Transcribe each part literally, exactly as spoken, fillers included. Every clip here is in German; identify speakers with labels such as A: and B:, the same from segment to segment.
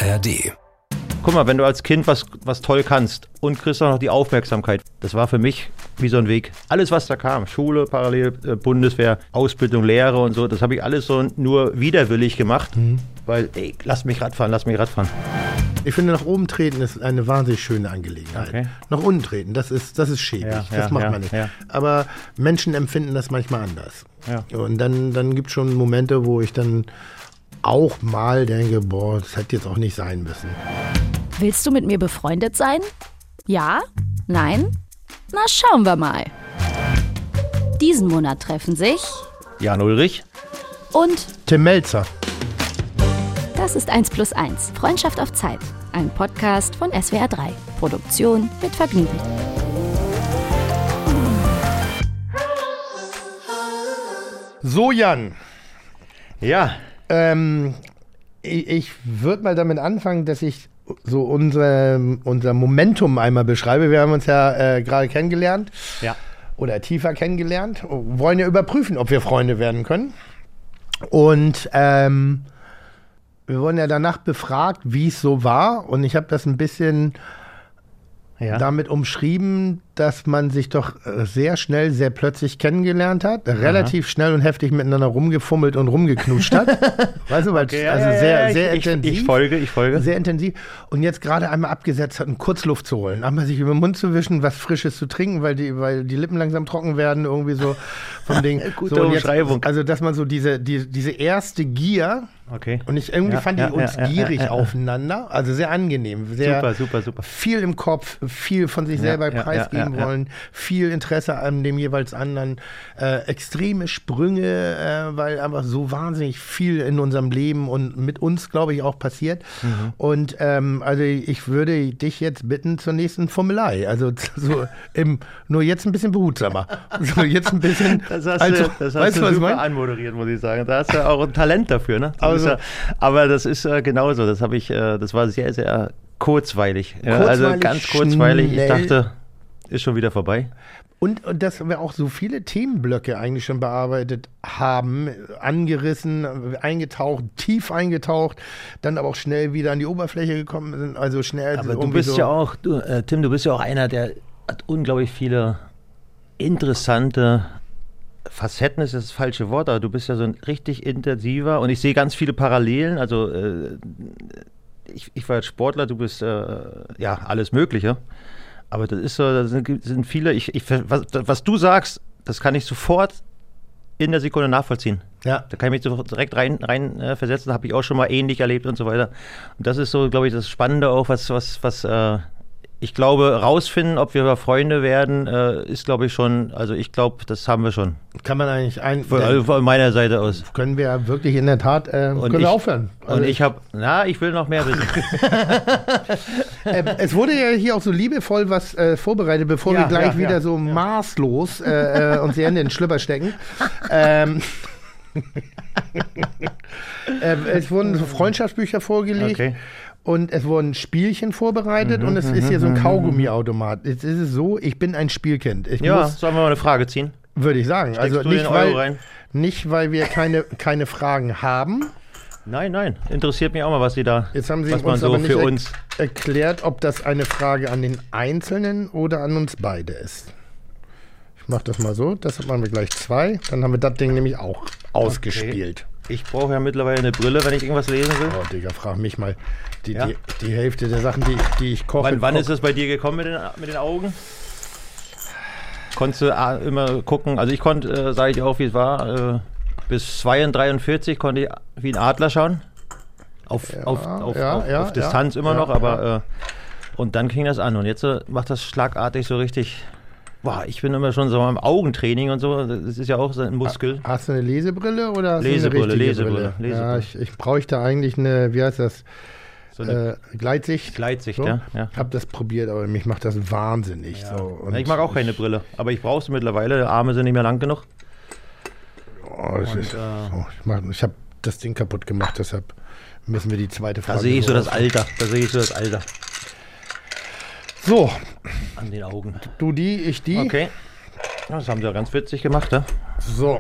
A: R D.
B: Guck mal, wenn du als Kind was, was toll kannst und kriegst auch noch die Aufmerksamkeit, das war für mich wie so ein Weg. Alles, was da kam, Schule, parallel, äh, Bundeswehr, Ausbildung, Lehre und so, das habe ich alles so nur widerwillig gemacht, mhm. weil, ey, lass mich Radfahren, lass mich Radfahren.
C: Ich finde, nach oben treten ist eine wahnsinnig schöne Angelegenheit. Okay. Nach unten treten, das ist, das ist schäbig, ja, das ja, macht ja, man nicht. Ja. Aber Menschen empfinden das manchmal anders. Ja. Und dann, dann gibt es schon Momente, wo ich dann auch mal denke, boah, das hätte jetzt auch nicht sein müssen.
D: Willst du mit mir befreundet sein? Ja? Nein? Na, schauen wir mal. Diesen Monat treffen sich
B: Jan Ulrich
D: und
C: Tim Melzer.
D: Das ist eins plus eins, Freundschaft auf Zeit. Ein Podcast von S W R drei. Produktion mit Vergnügen.
C: So, Jan.
B: Ja.
C: Ähm, ich ich würde mal damit anfangen, dass ich so unser, unser Momentum einmal beschreibe. Wir haben uns ja äh, gerade kennengelernt.
B: Ja.
C: Oder tiefer kennengelernt. Wollen ja überprüfen, ob wir Freunde werden können. Und ähm, wir wurden ja danach befragt, wie es so war. Und ich habe das ein bisschen ja. damit umschrieben, dass man sich doch sehr schnell, sehr plötzlich kennengelernt hat. Aha. Relativ schnell und heftig miteinander rumgefummelt und rumgeknutscht hat. Weißt du, weil okay, also ja, sehr, ja, sehr ich, intensiv.
B: Ich, ich folge, ich folge.
C: Sehr intensiv. Und jetzt gerade einmal abgesetzt hat, um Kurzluft zu holen. Einmal sich über den Mund zu wischen, was Frisches zu trinken, weil die, weil die Lippen langsam trocken werden, irgendwie so vom Ding.
B: Gute
C: so,
B: Umschreibung.
C: Jetzt, also, dass man so diese, die, diese erste Gier.
B: Okay.
C: Und ich irgendwie
B: ja,
C: fand
B: ja,
C: die uns
B: ja,
C: gierig
B: ja, ja,
C: aufeinander. Also sehr angenehm. Sehr
B: super, super, super.
C: Viel im Kopf, viel von sich
B: ja,
C: selber
B: ja,
C: preisgeben
B: ja, ja,
C: wollen,
B: ja.
C: viel Interesse an dem jeweils anderen, äh, extreme Sprünge, äh, weil einfach so wahnsinnig viel in unserem Leben und mit uns, glaube ich, auch passiert. Mhm. Und ähm, also ich würde dich jetzt bitten zur nächsten Formelei. Also so im, nur jetzt ein bisschen behutsamer. So jetzt ein bisschen.
B: Das hast
C: also,
B: du, das hast
C: weißt
B: du
C: was
B: super
C: ich mein?
B: anmoderiert, muss ich sagen. Da hast du auch ein Talent dafür, ne? Das
C: also,
B: ja, aber das ist äh, genauso. Das habe ich, äh, das war sehr, sehr kurzweilig. Ja,
C: kurzweilig
B: also ganz kurzweilig.
C: Schnell.
B: Ich dachte, ist schon wieder vorbei.
C: Und, und dass wir auch so viele Themenblöcke eigentlich schon bearbeitet haben, angerissen, eingetaucht, tief eingetaucht, dann aber auch schnell wieder an die Oberfläche gekommen sind. Also schnell.
B: Aber du bist so ja auch, du, äh, Tim, du bist ja auch einer, der hat unglaublich viele interessante Facetten ist das falsche Wort, aber du bist ja so ein richtig intensiver und ich sehe ganz viele Parallelen. Also äh, ich, ich war jetzt Sportler, du bist äh, ja alles Mögliche. Aber das ist so, da sind, sind viele, ich, ich, was, was du sagst, das kann ich sofort in der Sekunde nachvollziehen.
C: Ja.
B: Da kann ich mich so direkt rein, rein äh, versetzen, habe ich auch schon mal ähnlich erlebt und so weiter. Und das ist so, glaube ich, das Spannende auch, was, was, was äh, ich glaube, rausfinden, ob wir Freunde werden, äh, ist, glaube ich, schon, also ich glaube, das haben wir schon.
C: Kann man eigentlich ein...
B: Von, also von meiner Seite aus.
C: Können wir wirklich in der Tat, äh, können ich, wir aufhören.
B: Also und ich habe, na, ich will noch mehr wissen.
C: äh, es wurde ja hier auch so liebevoll was äh, vorbereitet, bevor ja, wir gleich ja, wieder ja, so ja. maßlos äh, uns die Hände in den Schlüpper stecken. ähm, äh, es wurden so Freundschaftsbücher vorgelegt. Okay. Und es wurden Spielchen vorbereitet mhm, und es ist hier so ein Kaugummiautomat. Jetzt ist es so, ich bin ein Spielkind. Ich
B: ja,
C: muss,
B: sollen wir mal eine Frage ziehen?
C: Würde ich sagen.
B: Steckst
C: also nicht weil, nicht, weil wir keine, keine Fragen haben.
B: Nein, nein. Interessiert mich auch mal, was Sie da,
C: Jetzt haben Sie
B: was
C: uns
B: man so
C: aber nicht
B: für
C: er-
B: uns
C: erklärt, ob das eine Frage an den Einzelnen oder an uns beide ist. Ich mache das mal so. Das machen wir gleich zwei. Dann haben wir das Ding nämlich auch ausgespielt.
B: Okay. Ich brauche ja mittlerweile eine Brille, wenn ich irgendwas lesen will.
C: Oh, Digga, frag mich mal. Die,
B: ja?
C: die, die Hälfte der Sachen, die, die ich koche.
B: Wann, wann
C: koch-
B: ist es bei dir gekommen mit den, mit den Augen? Konntest du äh, immer gucken? Also ich konnte, äh, sage ich auch, wie es war, äh, bis zweiunddreiundvierzig konnte ich wie ein Adler schauen. Auf,
C: ja,
B: auf, auf,
C: ja,
B: auf,
C: ja,
B: auf Distanz
C: ja,
B: immer
C: ja,
B: noch, aber
C: ja.
B: äh, und dann ging das an. Und jetzt äh, macht das schlagartig so richtig... Boah, ich bin immer schon so am Augentraining und so. Das ist ja auch so ein Muskel.
C: Hast du eine Lesebrille oder hast
B: Lesebrille,
C: du eine richtige
B: Lesebrille,
C: Brille?
B: Lesebrille.
C: Ja, ich, ich bräuchte eigentlich eine, wie heißt das?
B: So eine
C: äh, Gleitsicht.
B: Gleitsicht,
C: so.
B: ja. ja.
C: Ich habe das probiert, aber mich macht das wahnsinnig.
B: Ja.
C: So. Und
B: ja, ich mag auch keine Brille, aber ich brauche sie mittlerweile. Die Arme sind nicht mehr lang genug.
C: Oh, das
B: und,
C: ist,
B: äh,
C: oh, ich ich habe das Ding kaputt gemacht, deshalb müssen wir die zweite Frage.
B: Da sehe ich so das Alter. Da sehe ich so das Alter.
C: So.
B: An den Augen.
C: Du die, ich die.
B: Okay. Das haben sie ja ganz witzig gemacht, ne?
C: So.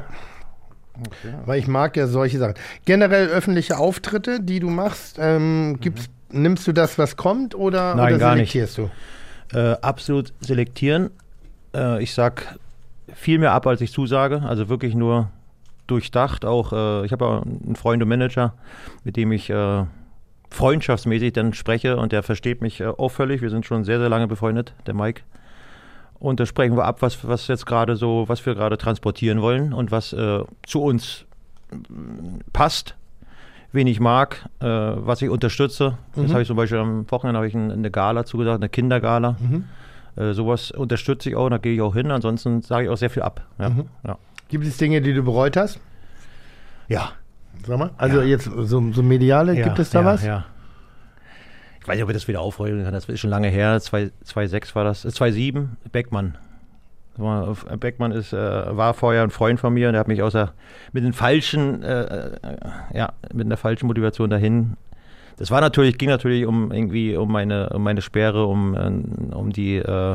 C: Okay. Weil ich mag ja solche Sachen. Generell öffentliche Auftritte, die du machst, ähm, mhm. gibt es nimmst du das, was kommt, oder,
B: Nein,
C: oder
B: gar
C: selektierst
B: nicht. du? Äh, absolut selektieren. Äh, ich sag viel mehr ab, als ich zusage. Also wirklich nur durchdacht. Auch äh, ich habe auch einen Freund und Manager, mit dem ich äh, freundschaftsmäßig dann spreche, und der versteht mich äh, auch völlig. Wir sind schon sehr, sehr lange befreundet, der Mike. Und da sprechen wir ab, was, was jetzt gerade so, was wir gerade transportieren wollen und was äh, zu uns passt, wen ich mag, äh, was ich unterstütze. Mhm. Jetzt habe ich zum Beispiel am Wochenende habe ich ein, eine Gala zugesagt, eine Kindergala. Mhm. Äh, sowas unterstütze ich auch, da gehe ich auch hin. Ansonsten sage ich auch sehr viel ab. Ja. Mhm. Ja.
C: Gibt es Dinge, die du bereut hast?
B: Ja.
C: Sag mal. Also ja. jetzt so, so mediale,
B: ja,
C: gibt es da
B: ja,
C: was?
B: Ja. Ich weiß nicht, ob ich das wieder aufrollen kann. Das ist schon lange her. zweitausendsechs war das. zweitausendsieben, Beckmann. Beckmann ist, äh, war vorher ein Freund von mir, und der hat mich außer mit den falschen, äh, ja, mit einer falschen Motivation dahin. Das war natürlich, ging natürlich um irgendwie um meine, um meine Sperre, um, um die äh,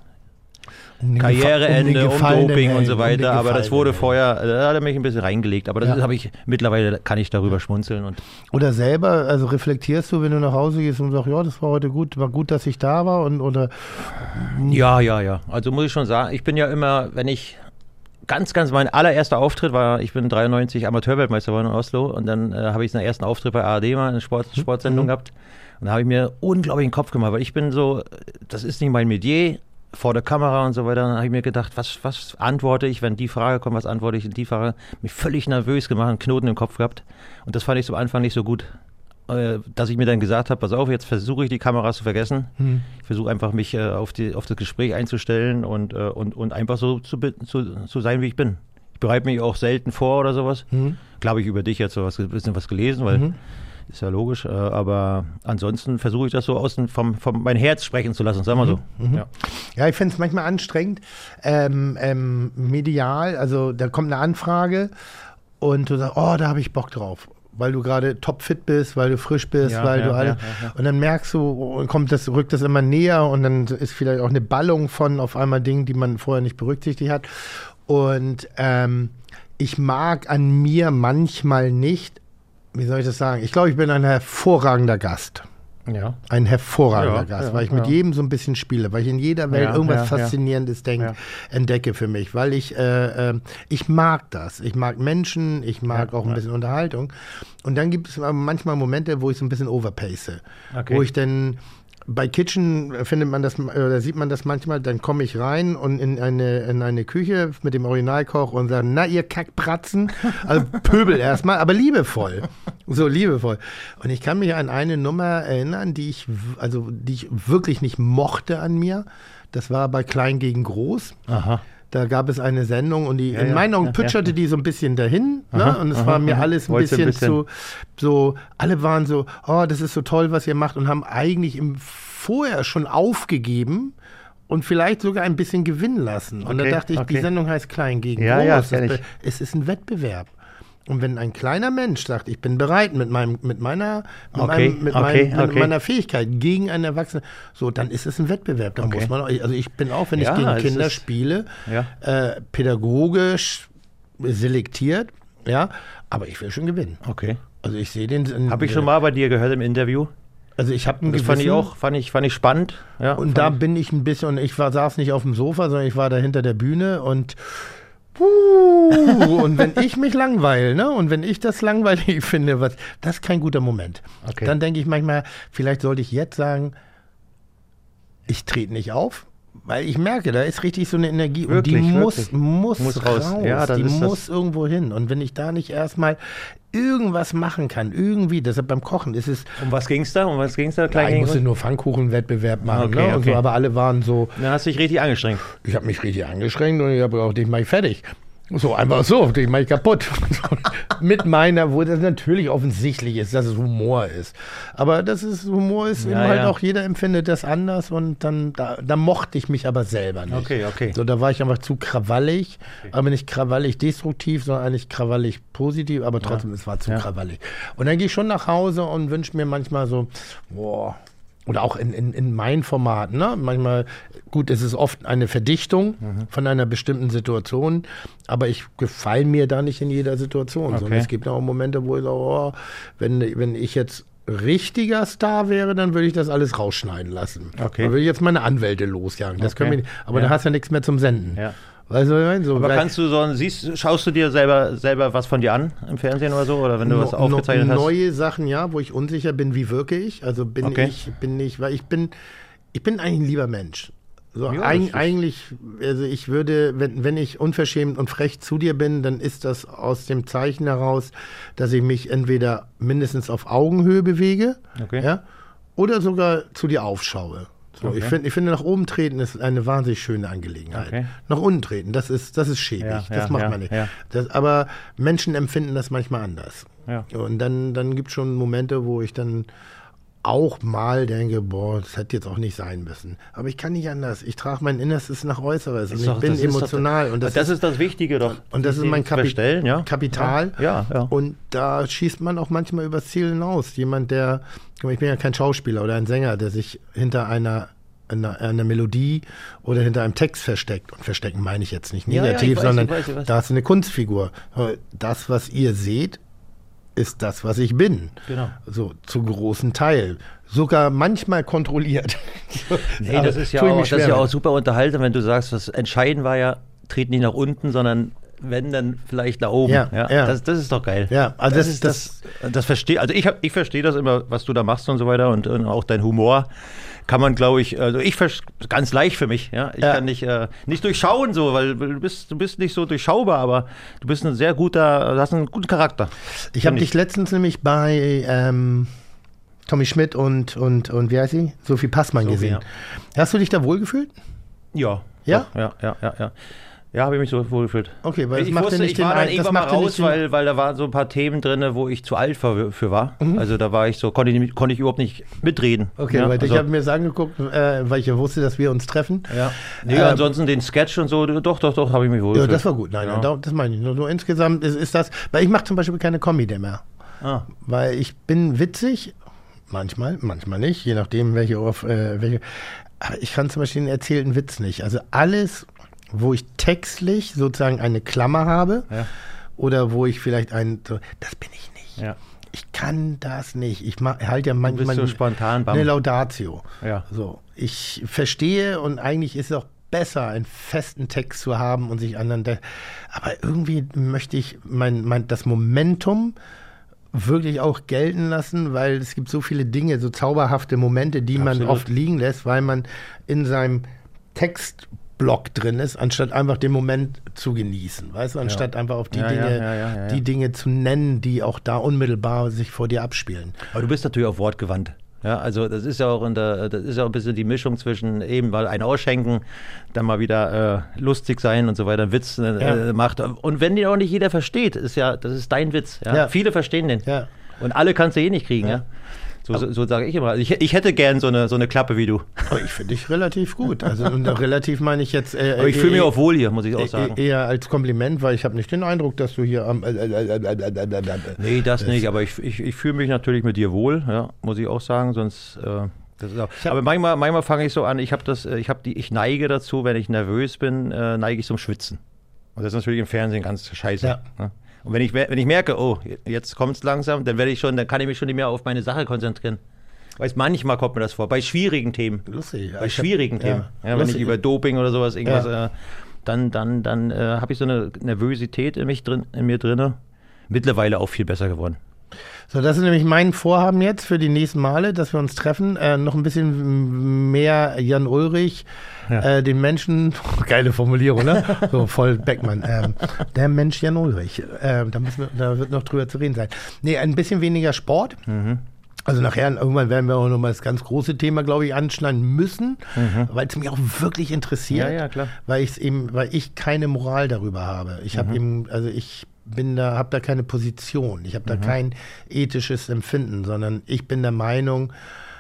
B: um Karriereende, um, um Doping und so weiter. Um aber das wurde vorher, da hat er mich ein bisschen reingelegt. Aber das ja. habe ich mittlerweile, kann ich darüber schmunzeln. Und
C: oder selber, also reflektierst du, wenn du nach Hause gehst und sagst, ja, das war heute gut, war gut, dass ich da war, und oder
B: ja, ja, ja. Also muss ich schon sagen, ich bin ja immer, wenn ich ganz, ganz mein allererster Auftritt war, ich bin dreiundneunzig Amateurweltmeister geworden in Oslo, und dann äh, habe ich einen ersten Auftritt bei A R D mal, eine Sport, Sportsendung mhm. gehabt, und da habe ich mir unglaublich den Kopf gemacht, weil ich bin so, das ist nicht mein Metier, vor der Kamera und so weiter. Dann habe ich mir gedacht, was, was antworte ich, wenn die Frage kommt, was antworte ich in die Frage? Mich völlig nervös gemacht, einen Knoten im Kopf gehabt. Und das fand ich am Anfang nicht so gut, äh, dass ich mir dann gesagt habe, pass auf, jetzt versuche ich die Kameras zu vergessen. Hm. Ich versuche einfach, mich äh, auf, die, auf das Gespräch einzustellen und, äh, und, und einfach so zu, zu, zu sein, wie ich bin. Ich bereite mich auch selten vor oder sowas. Hm. Glaube ich, über dich jetzt so was, ein bisschen was gelesen, weil hm. ist ja logisch, äh, aber ansonsten versuche ich das so aus dem, vom, vom mein Herz sprechen zu lassen, sagen wir so.
C: Mhm. Ja. ja, ich finde es manchmal anstrengend, ähm, ähm, medial, also da kommt eine Anfrage und du sagst, oh, da habe ich Bock drauf, weil du gerade topfit bist, weil du frisch bist, ja, weil ja, du alle, ja, ja, ja. und dann merkst du, kommt das, rückt das immer näher, und dann ist vielleicht auch eine Ballung von auf einmal Dingen, die man vorher nicht berücksichtigt hat, und ähm, ich mag an mir manchmal nicht, wie soll ich das sagen? Ich glaube, ich bin ein hervorragender Gast. Ja. Ein hervorragender ja, Gast, ja, weil ich mit ja. jedem so ein bisschen spiele, weil ich in jeder Welt ja, irgendwas ja, Faszinierendes denk, ja. entdecke für mich, weil ich, äh, äh, ich mag das. Ich mag Menschen, ich mag ja, auch ein bisschen ja. Unterhaltung. Und dann gibt es manchmal Momente, wo ich so ein bisschen overpace, okay. wo ich dann bei Kitchen findet man das, oder sieht man das manchmal, dann komme ich rein und in eine, in eine Küche mit dem Originalkoch und sage, na ihr Kackpratzen, also Pöbel erstmal, aber liebevoll, so liebevoll. Und ich kann mich an eine Nummer erinnern, die ich, also die ich wirklich nicht mochte an mir, das war bei Klein gegen Groß. Aha. Da gab es eine Sendung, und die, ja, in meinen Augen ja, pütscherte ja. die so ein bisschen dahin. Aha, ne? Und es aha, war mir aha. alles ein bisschen, ein bisschen zu, so, alle waren so, oh, das ist so toll, was ihr macht, und haben eigentlich im vorher schon aufgegeben und vielleicht sogar ein bisschen gewinnen lassen. Und okay, da dachte ich, okay. die Sendung heißt Klein gegen
B: ja,
C: Groß.
B: Ja,
C: es, ist, es ist ein Wettbewerb. Und wenn ein kleiner Mensch sagt, ich bin bereit mit meinem, mit meiner, mit, okay, meinem, mit, okay, meinem, mit okay. meiner Fähigkeit gegen einen Erwachsenen, so, dann ist es ein Wettbewerb. Dann okay. muss man, also ich bin auch, wenn ich ja, gegen Kinder ist, spiele, ja. äh, pädagogisch selektiert, ja, aber ich will schon gewinnen.
B: Okay.
C: Also ich sehe den.
B: Habe ich schon mal bei dir gehört im Interview?
C: Also ich habe ein
B: Das
C: Gewissen,
B: fand ich auch, fand ich, fand ich spannend. Ja,
C: und da bin ich ein bisschen, und ich war, saß nicht auf dem Sofa, sondern ich war da hinter der Bühne, und Uh, und wenn ich mich langweile, ne, und wenn ich das langweilig finde, was, das ist kein guter Moment. Okay. Dann denke ich manchmal, vielleicht sollte ich jetzt sagen, ich trete nicht auf, weil ich merke, da ist richtig so eine Energie, wirklich, und die muss, muss, muss raus. raus. Ja, die muss irgendwo hin. Und wenn ich da nicht erstmal irgendwas machen kann, irgendwie, deshalb beim Kochen ist es...
B: Um was ging es da? Um was ging's da?
C: Ja, ich musste nur Pfannkuchenwettbewerb machen,
B: okay,
C: ne?
B: okay.
C: Und so, aber alle waren so...
B: Dann hast du dich richtig angestrengt.
C: Ich habe mich richtig angestrengt, und ich habe auch, dich mach ich fertig. So, einfach so, den mach ich kaputt. Mit meiner, wo das natürlich offensichtlich ist, dass es Humor ist. Aber das ist, Humor ist ja, eben halt ja. auch, jeder empfindet das anders, und dann, da, da mochte ich mich aber selber nicht.
B: Okay, okay.
C: So, da war ich einfach zu krawallig, okay. aber nicht krawallig destruktiv, sondern eigentlich krawallig positiv, aber trotzdem, ja. es war zu ja. krawallig. Und dann gehe ich schon nach Hause und wünsche mir manchmal so, boah, oder auch in, in, in meinen Formaten, ne? Manchmal, gut, es ist oft eine Verdichtung mhm. von einer bestimmten Situation, aber ich gefalle mir da nicht in jeder Situation. Okay. Sondern es gibt auch Momente, wo ich sage, oh, wenn, wenn ich jetzt richtiger Star wäre, dann würde ich das alles rausschneiden lassen.
B: Okay.
C: Dann würde ich jetzt meine Anwälte losjagen. Das
B: Okay.
C: können wir nicht. Aber
B: Ja.
C: da hast du ja nichts mehr zum Senden.
B: Ja.
C: Weißt du, was ich meine? So,
B: Aber
C: weil-
B: kannst du so, siehst, schaust du dir selber, selber was von dir an im Fernsehen oder so? Oder wenn du was
C: No-
B: aufgezeichnet
C: no-
B: hast?
C: Neue Sachen, ja, wo ich unsicher bin, wie wirke ich. Also bin
B: Okay.
C: ich, bin ich, weil ich bin, ich bin eigentlich ein lieber Mensch. So,
B: Ja,
C: eig,
B: das ist-
C: eigentlich, also ich würde, wenn, wenn ich unverschämt und frech zu dir bin, dann ist das aus dem Zeichen heraus, dass ich mich entweder mindestens auf Augenhöhe bewege,
B: Okay.
C: ja, oder sogar zu dir aufschaue. So,
B: Okay.
C: ich, find, ich finde, nach oben treten ist eine wahnsinnig schöne Angelegenheit.
B: Okay.
C: Nach unten treten, das ist, das ist schäbig.
B: Ja,
C: das
B: ja,
C: macht
B: ja,
C: man nicht.
B: ja.
C: Das, aber Menschen empfinden das manchmal anders.
B: Ja.
C: Und dann, dann gibt es schon Momente, wo ich dann auch mal denke, boah, das hätte jetzt auch nicht sein müssen. Aber ich kann nicht anders. Ich trage mein Innerstes nach Äußeres. Und
B: Ist
C: ich
B: doch-
C: bin
B: das ist doch-
C: emotional. Und das,
B: Das
C: ist,
B: ist das Wichtige doch.
C: und das ist mein Kapi-
B: Verstellen, ja.
C: Kapital.
B: Ja, ja.
C: Und da schießt man auch manchmal übers Ziel hinaus. Jemand, der, ich bin ja kein Schauspieler oder ein Sänger, der sich hinter einer einer, einer Melodie oder hinter einem Text versteckt. Und verstecken meine ich jetzt nicht
B: Ja, ja,
C: negativ,
B: ich weiß,
C: sondern
B: ich weiß, ich weiß.
C: da ist eine Kunstfigur. Das, was ihr seht, ist das, was ich bin.
B: Genau.
C: So, zu großen Teil. Sogar manchmal kontrolliert.
B: Nee,
C: Aber
B: das ist ja
C: tue ich
B: auch,
C: mich
B: das ist
C: schwer
B: ja auch
C: mit.
B: super unterhaltsam, wenn du sagst, was entscheidend war ja, tret nicht nach unten, sondern wenn, dann vielleicht nach oben.
C: Ja, ja.
B: Das, das ist doch geil.
C: Ja, also
B: das,
C: das-
B: ist das, das verstehe, also ich, hab- ich verstehe das immer, was du da machst und so weiter und, und auch dein Humor kann man, glaube ich, also ich vers- ganz leicht für mich, ja. Ich
C: Ja.
B: kann nicht, äh, nicht durchschauen so, weil du bist, du bist nicht so durchschaubar, aber du bist ein sehr guter, du hast einen guten Charakter.
C: Ich habe
B: Find
C: dich letztens nämlich bei ähm, Tommy Schmidt und, und, und wie heißt sie? Sophie Passmann
B: Sophie,
C: gesehen. Hast du dich da wohlgefühlt?
B: Ja.
C: Ja?
B: Doch, ja, ja, ja, ja. Ja, habe ich mich so wohl gefühlt.
C: Okay, weil das
B: ich
C: macht ja
B: wusste,
C: nicht
B: ich
C: den
B: war dann
C: Ein- das
B: irgendwann mal
C: macht ja nicht
B: raus,
C: den-
B: weil, weil da waren so ein paar Themen drin, wo ich zu alt für, für war. Also da war ich so, konnte ich, konnte ich überhaupt nicht mitreden.
C: Okay,
B: ja,
C: weil
B: also,
C: ich habe mir das angeguckt, äh, weil ich ja wusste, dass wir uns treffen.
B: ja. Nee,
C: Ähm,
B: ansonsten den Sketch und so, doch, doch, doch, habe ich mich wohl
C: Ja,
B: gefühlt.
C: das war gut. Nein,
B: Ja.
C: nein, das meine ich. Nur, nur insgesamt ist, ist das, weil ich mache zum Beispiel keine Comedy mehr.
B: Ah,
C: Weil ich bin witzig, manchmal, manchmal nicht, je nachdem, welche, auf, äh, welche. Aber ich kann zum Beispiel den erzählten Witz nicht. Also alles, wo ich textlich sozusagen eine Klammer habe
B: Ja.
C: oder wo ich vielleicht ein, so, das bin ich nicht.
B: ja.
C: Ich kann das nicht. Ich halte ja
B: bist
C: manchmal
B: so spontan, Bam.
C: eine Laudatio.
B: Ja.
C: So, ich verstehe und eigentlich ist es auch besser, einen festen Text zu haben und sich anderen. De- Aber irgendwie möchte ich mein, mein, das Momentum wirklich auch gelten lassen, weil es gibt so viele Dinge, so zauberhafte Momente, die man
B: Absolut.
C: oft liegen lässt, weil man in seinem Textblock drin ist, anstatt einfach den Moment zu genießen, weißt du, anstatt einfach auf die
B: Ja, ja,
C: Dinge,
B: ja, ja, ja, ja.
C: die Dinge zu nennen, die auch da unmittelbar sich vor dir abspielen.
B: Aber du bist natürlich auch wortgewandt. Ja, also das ist ja auch in der, das ist ja auch ein bisschen die Mischung zwischen eben mal ein Ausschenken, dann mal wieder äh, lustig sein und so weiter, einen Witz äh,
C: Ja.
B: macht. Und wenn den auch nicht jeder versteht, ist ja, das ist dein Witz. Ja?
C: Ja.
B: Viele verstehen den.
C: Ja.
B: Und alle kannst du eh nicht kriegen, ja. So, so, so sage ich immer. Ich, ich hätte gern so eine, so eine Klappe wie du.
C: Aber ich finde dich relativ gut. Also und relativ meine ich jetzt. Äh,
B: Aber ich fühle mich auch wohl hier, muss ich auch
C: äh,
B: sagen.
C: eher als Kompliment, weil ich habe nicht den Eindruck, dass du hier am. Äh, äh, äh, äh, äh, äh, äh,
B: Nee, das nicht, aber ich, ich, ich fühle mich natürlich mit dir wohl, ja, muss ich auch sagen, sonst äh, das ist auch,
C: hab-
B: aber manchmal, manchmal fange ich so an, ich habe das, äh, ich habe die, ich neige dazu, wenn ich nervös bin, äh, neige ich zum Schwitzen. Und das ist natürlich im Fernsehen ganz scheiße.
C: Ja.
B: Ne? Und wenn ich, wenn ich merke, oh, jetzt kommt es langsam, dann werde ich schon, dann kann ich mich schon nicht mehr auf meine Sache konzentrieren. Weil manchmal kommt mir das vor, bei schwierigen Themen.
C: Lustig.
B: Bei schwierigen
C: ja,
B: Themen. Ja, wenn
C: lustig.
B: ich über Doping oder sowas irgendwas,
C: Ja.
B: äh, dann, dann, dann äh, habe ich so eine Nervosität in, mich drin, in mir drin. Mittlerweile auch viel besser geworden.
C: So, das ist nämlich mein Vorhaben jetzt für die nächsten Male, dass wir uns treffen. Äh, noch ein bisschen mehr Jan Ulrich,
B: Ja.
C: äh, den Menschen, geile Formulierung, ne? So voll Beckmann. Ähm, der Mensch Jan Ulrich. Äh, da, müssen wir, da wird noch drüber zu reden sein. Nee, ein bisschen weniger Sport.
B: Mhm.
C: Also nachher, irgendwann werden wir auch noch mal das ganz große Thema, glaube ich, anschneiden müssen, weil es mich auch wirklich interessiert.
B: Mhm. Ja, ja, klar.
C: Weil ich eben, weil ich keine Moral darüber habe. Ich
B: Mhm.
C: habe eben, also ich bin da, habe da keine Position. Ich habe da
B: Mhm.
C: kein ethisches Empfinden, sondern ich bin der Meinung,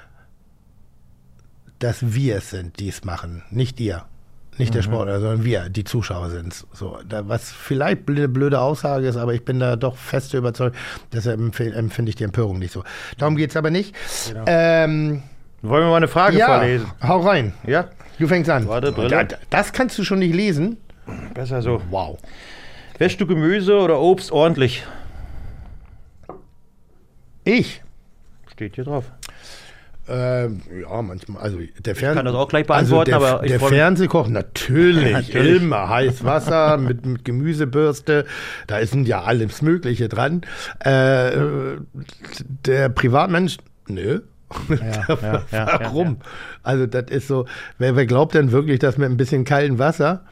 C: dass wir es sind, die es machen, nicht ihr. Nicht der Sportler, sondern wir, die Zuschauer sind es. So, da, was vielleicht eine blöde Aussage ist, aber ich bin da doch fest überzeugt, deshalb empf- empfinde ich die Empörung nicht so. Darum geht es aber nicht.
B: Genau.
C: Ähm,
B: Wollen wir mal eine Frage
C: ja,
B: vorlesen?
C: hau rein.
B: Ja,
C: Du fängst an.
B: Warte, Brille.
C: Da, das kannst du schon nicht lesen.
B: besser so.
C: Wow.
B: Wäschst du Gemüse oder Obst ordentlich?
C: Ich?
B: Steht hier drauf.
C: Ähm, ja, manchmal. Also der Fern-
B: Ich kann das auch gleich beantworten,
C: also der,
B: aber ich
C: der
B: freu mich-
C: Fernsehkoch, natürlich,
B: Natürlich.
C: immer heiß Wasser mit, mit Gemüsebürste, da ist ja alles Mögliche dran. Äh, der Privatmensch, nö.
B: Ja, ja, ja,
C: Warum?
B: ja, ja.
C: Also das ist so, wer, wer glaubt denn wirklich, dass mit ein bisschen kaltem Wasser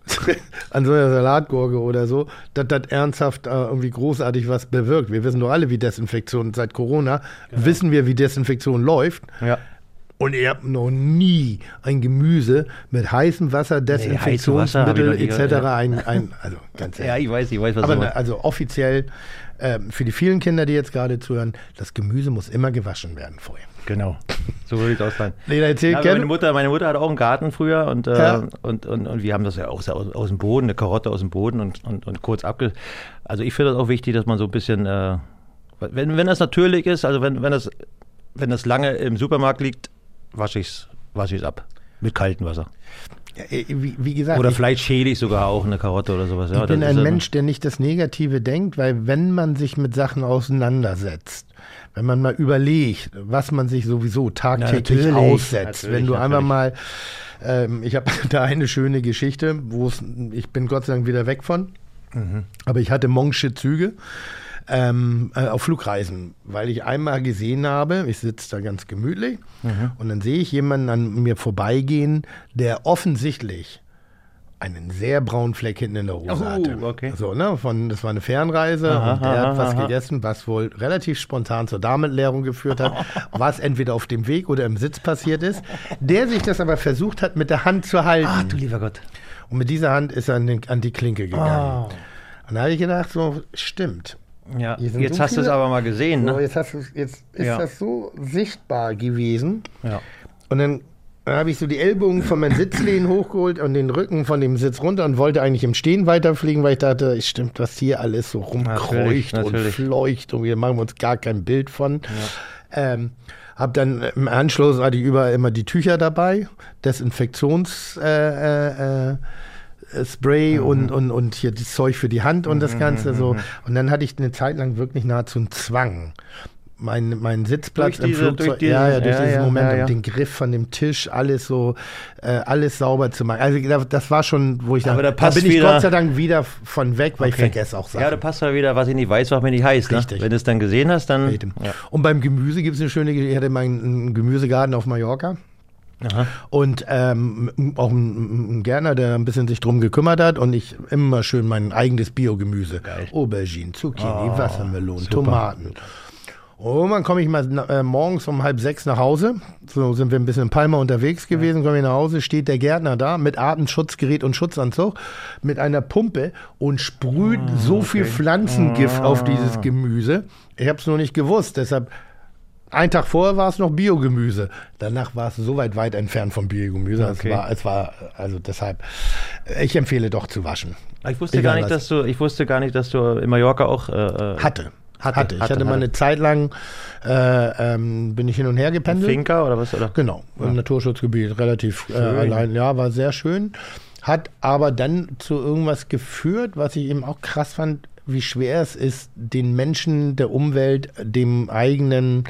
C: an so einer Salatgurke oder so, dass das ernsthaft äh, irgendwie großartig was bewirkt? Wir wissen doch alle, wie Desinfektion, seit Corona
B: Genau.
C: wissen wir, wie Desinfektion läuft.
B: Ja.
C: Und ihr habt noch nie ein Gemüse mit heißem Wasser, Desinfektionsmittel
B: Wasser hab ich noch nie
C: et cetera.
B: gehört,
C: Ein, ein, also ganz
B: Ja,
C: ehrlich.
B: ich weiß, ich weiß, was
C: Aber
B: du
C: ne,
B: meinst.
C: also offiziell, ähm, für die vielen Kinder, die jetzt gerade zuhören, das Gemüse muss immer gewaschen werden vorher.
B: Genau. So würde ich es ausleihen.
C: Nee, da erzählt
B: Ja,
C: gerne-
B: meine, Mutter, meine Mutter hat auch einen Garten früher und, äh,
C: Ja.
B: und, und, und wir haben das ja auch so aus, aus dem Boden, eine Karotte aus dem Boden und, und, und kurz abge... Also ich finde das auch wichtig, dass man so ein bisschen, äh, wenn, wenn das natürlich ist, also wenn, wenn, das, wenn das lange im Supermarkt liegt, wasche ich es wasche ich's ab. Mit kaltem Wasser.
C: Ja, äh, wie, wie gesagt,
B: Oder
C: ich,
B: vielleicht schäle ich sogar auch eine Karotte oder sowas. Ja,
C: ich bin
B: das
C: ein
B: ist ja-
C: Mensch, der nicht das Negative denkt, weil wenn man sich mit Sachen auseinandersetzt, wenn man mal überlegt, was man sich sowieso tagtäglich
B: natürlich,
C: aussetzt,
B: natürlich,
C: wenn du einfach
B: natürlich.
C: mal, ähm, ich habe da eine schöne Geschichte, wo es, ich bin Gott sei Dank wieder weg von,
B: Mhm.
C: aber ich hatte Mongsche Züge ähm, äh, auf Flugreisen, weil ich einmal gesehen habe, ich sitze da ganz gemütlich
B: Mhm.
C: und dann sehe ich jemanden an mir vorbeigehen, der offensichtlich einen sehr braunen Fleck hinten in der Hose
B: Oh,
C: hatte.
B: okay.
C: So, ne, von, das war eine Fernreise
B: Aha,
C: und der
B: aha,
C: hat was
B: aha.
C: gegessen, was wohl relativ spontan zur Darmentleerung geführt hat, was entweder auf dem Weg oder im Sitz passiert ist, der sich das aber versucht hat, mit der Hand zu halten.
B: Ach du lieber Gott.
C: Und mit dieser Hand ist er an, den, an die Klinke gegangen.
B: Oh.
C: Und da habe ich gedacht, so, stimmt.
B: Ja,
C: Hier sind
B: jetzt
C: so
B: hast du es
C: viele-
B: aber mal gesehen,
C: So,
B: ne?
C: jetzt, hast du's- jetzt ist
B: Ja.
C: das so sichtbar gewesen.
B: Ja.
C: Und dann, dann habe ich so die Ellbogen von meinem Sitzlehnen hochgeholt und den Rücken von dem Sitz runter und wollte eigentlich im Stehen weiterfliegen, weil ich dachte, stimmt, was hier alles so rumkreucht
B: Natürlich,
C: und
B: natürlich.
C: fleucht und wir machen uns gar kein Bild von. Ähm, hab dann im Anschluss hatte ich überall immer die Tücher dabei, Desinfektions äh, äh, äh, Spray
B: Mhm.
C: und, und, und hier das Zeug für die Hand und das Ganze so. Und dann hatte ich eine Zeit lang wirklich nahezu einen Zwang. Mein, mein Sitzplatz
B: Durch
C: im
B: diese-
C: Flugzeug,
B: durch dieses-
C: ja, ja, durch
B: ja,
C: dieses
B: ja,
C: Moment
B: ja, ja.
C: und den Griff von dem Tisch, alles so, äh, alles sauber zu machen. Also da- das war schon, wo ich
B: Aber
C: da,
B: da passt
C: bin ich
B: wieder-
C: Gott sei Dank wieder von weg, weil ich
B: Okay.
C: vergesse auch Sachen.
B: Ja, da passt ja wieder, was ich nicht weiß, was mir nicht heißt. Ne?
C: Richtig.
B: Wenn du es dann gesehen hast, dann.
C: Richtig.
B: Ja.
C: Und beim Gemüse gibt es eine schöne Geschichte. Ich hatte meinen einen Gemüsegarten auf Mallorca.
B: Aha.
C: Und ähm, auch ein, ein Gärtner, der ein bisschen sich drum gekümmert hat und ich immer schön mein eigenes Biogemüse.
B: Geil.
C: Auberginen, Zucchini,
B: Oh,
C: Wassermelonen,
B: super.
C: Tomaten. Und dann komme ich mal äh, morgens um halb sechs nach Hause. So sind wir ein bisschen in Palma unterwegs gewesen. Komme ich nach Hause, steht der Gärtner da mit Atemschutzgerät und Schutzanzug mit einer Pumpe und sprüht so viel Pflanzengift auf dieses Gemüse. Ich habe es nur nicht gewusst. Deshalb, ein Tag vorher war es noch Biogemüse. Danach war es so weit weit entfernt vom Biogemüse.
B: Okay.
C: Es war, es war, also deshalb, ich empfehle doch zu waschen.
B: Ich wusste
C: Egal
B: gar nicht,
C: was.
B: dass du, ich wusste gar nicht, dass du in Mallorca auch. Äh, äh,
C: Hatte.
B: Hatte,
C: Hatte. Ich
B: hatte,
C: hatte mal
B: hatte.
C: eine Zeit lang, äh, ähm, bin ich hin und her gependelt.
B: Finca oder was? Oder?
C: Genau, im Naturschutzgebiet, relativ äh, allein, ja, war sehr schön. Hat aber dann zu irgendwas geführt, was ich eben auch krass fand, wie schwer es ist, den Menschen, der Umwelt, dem eigenen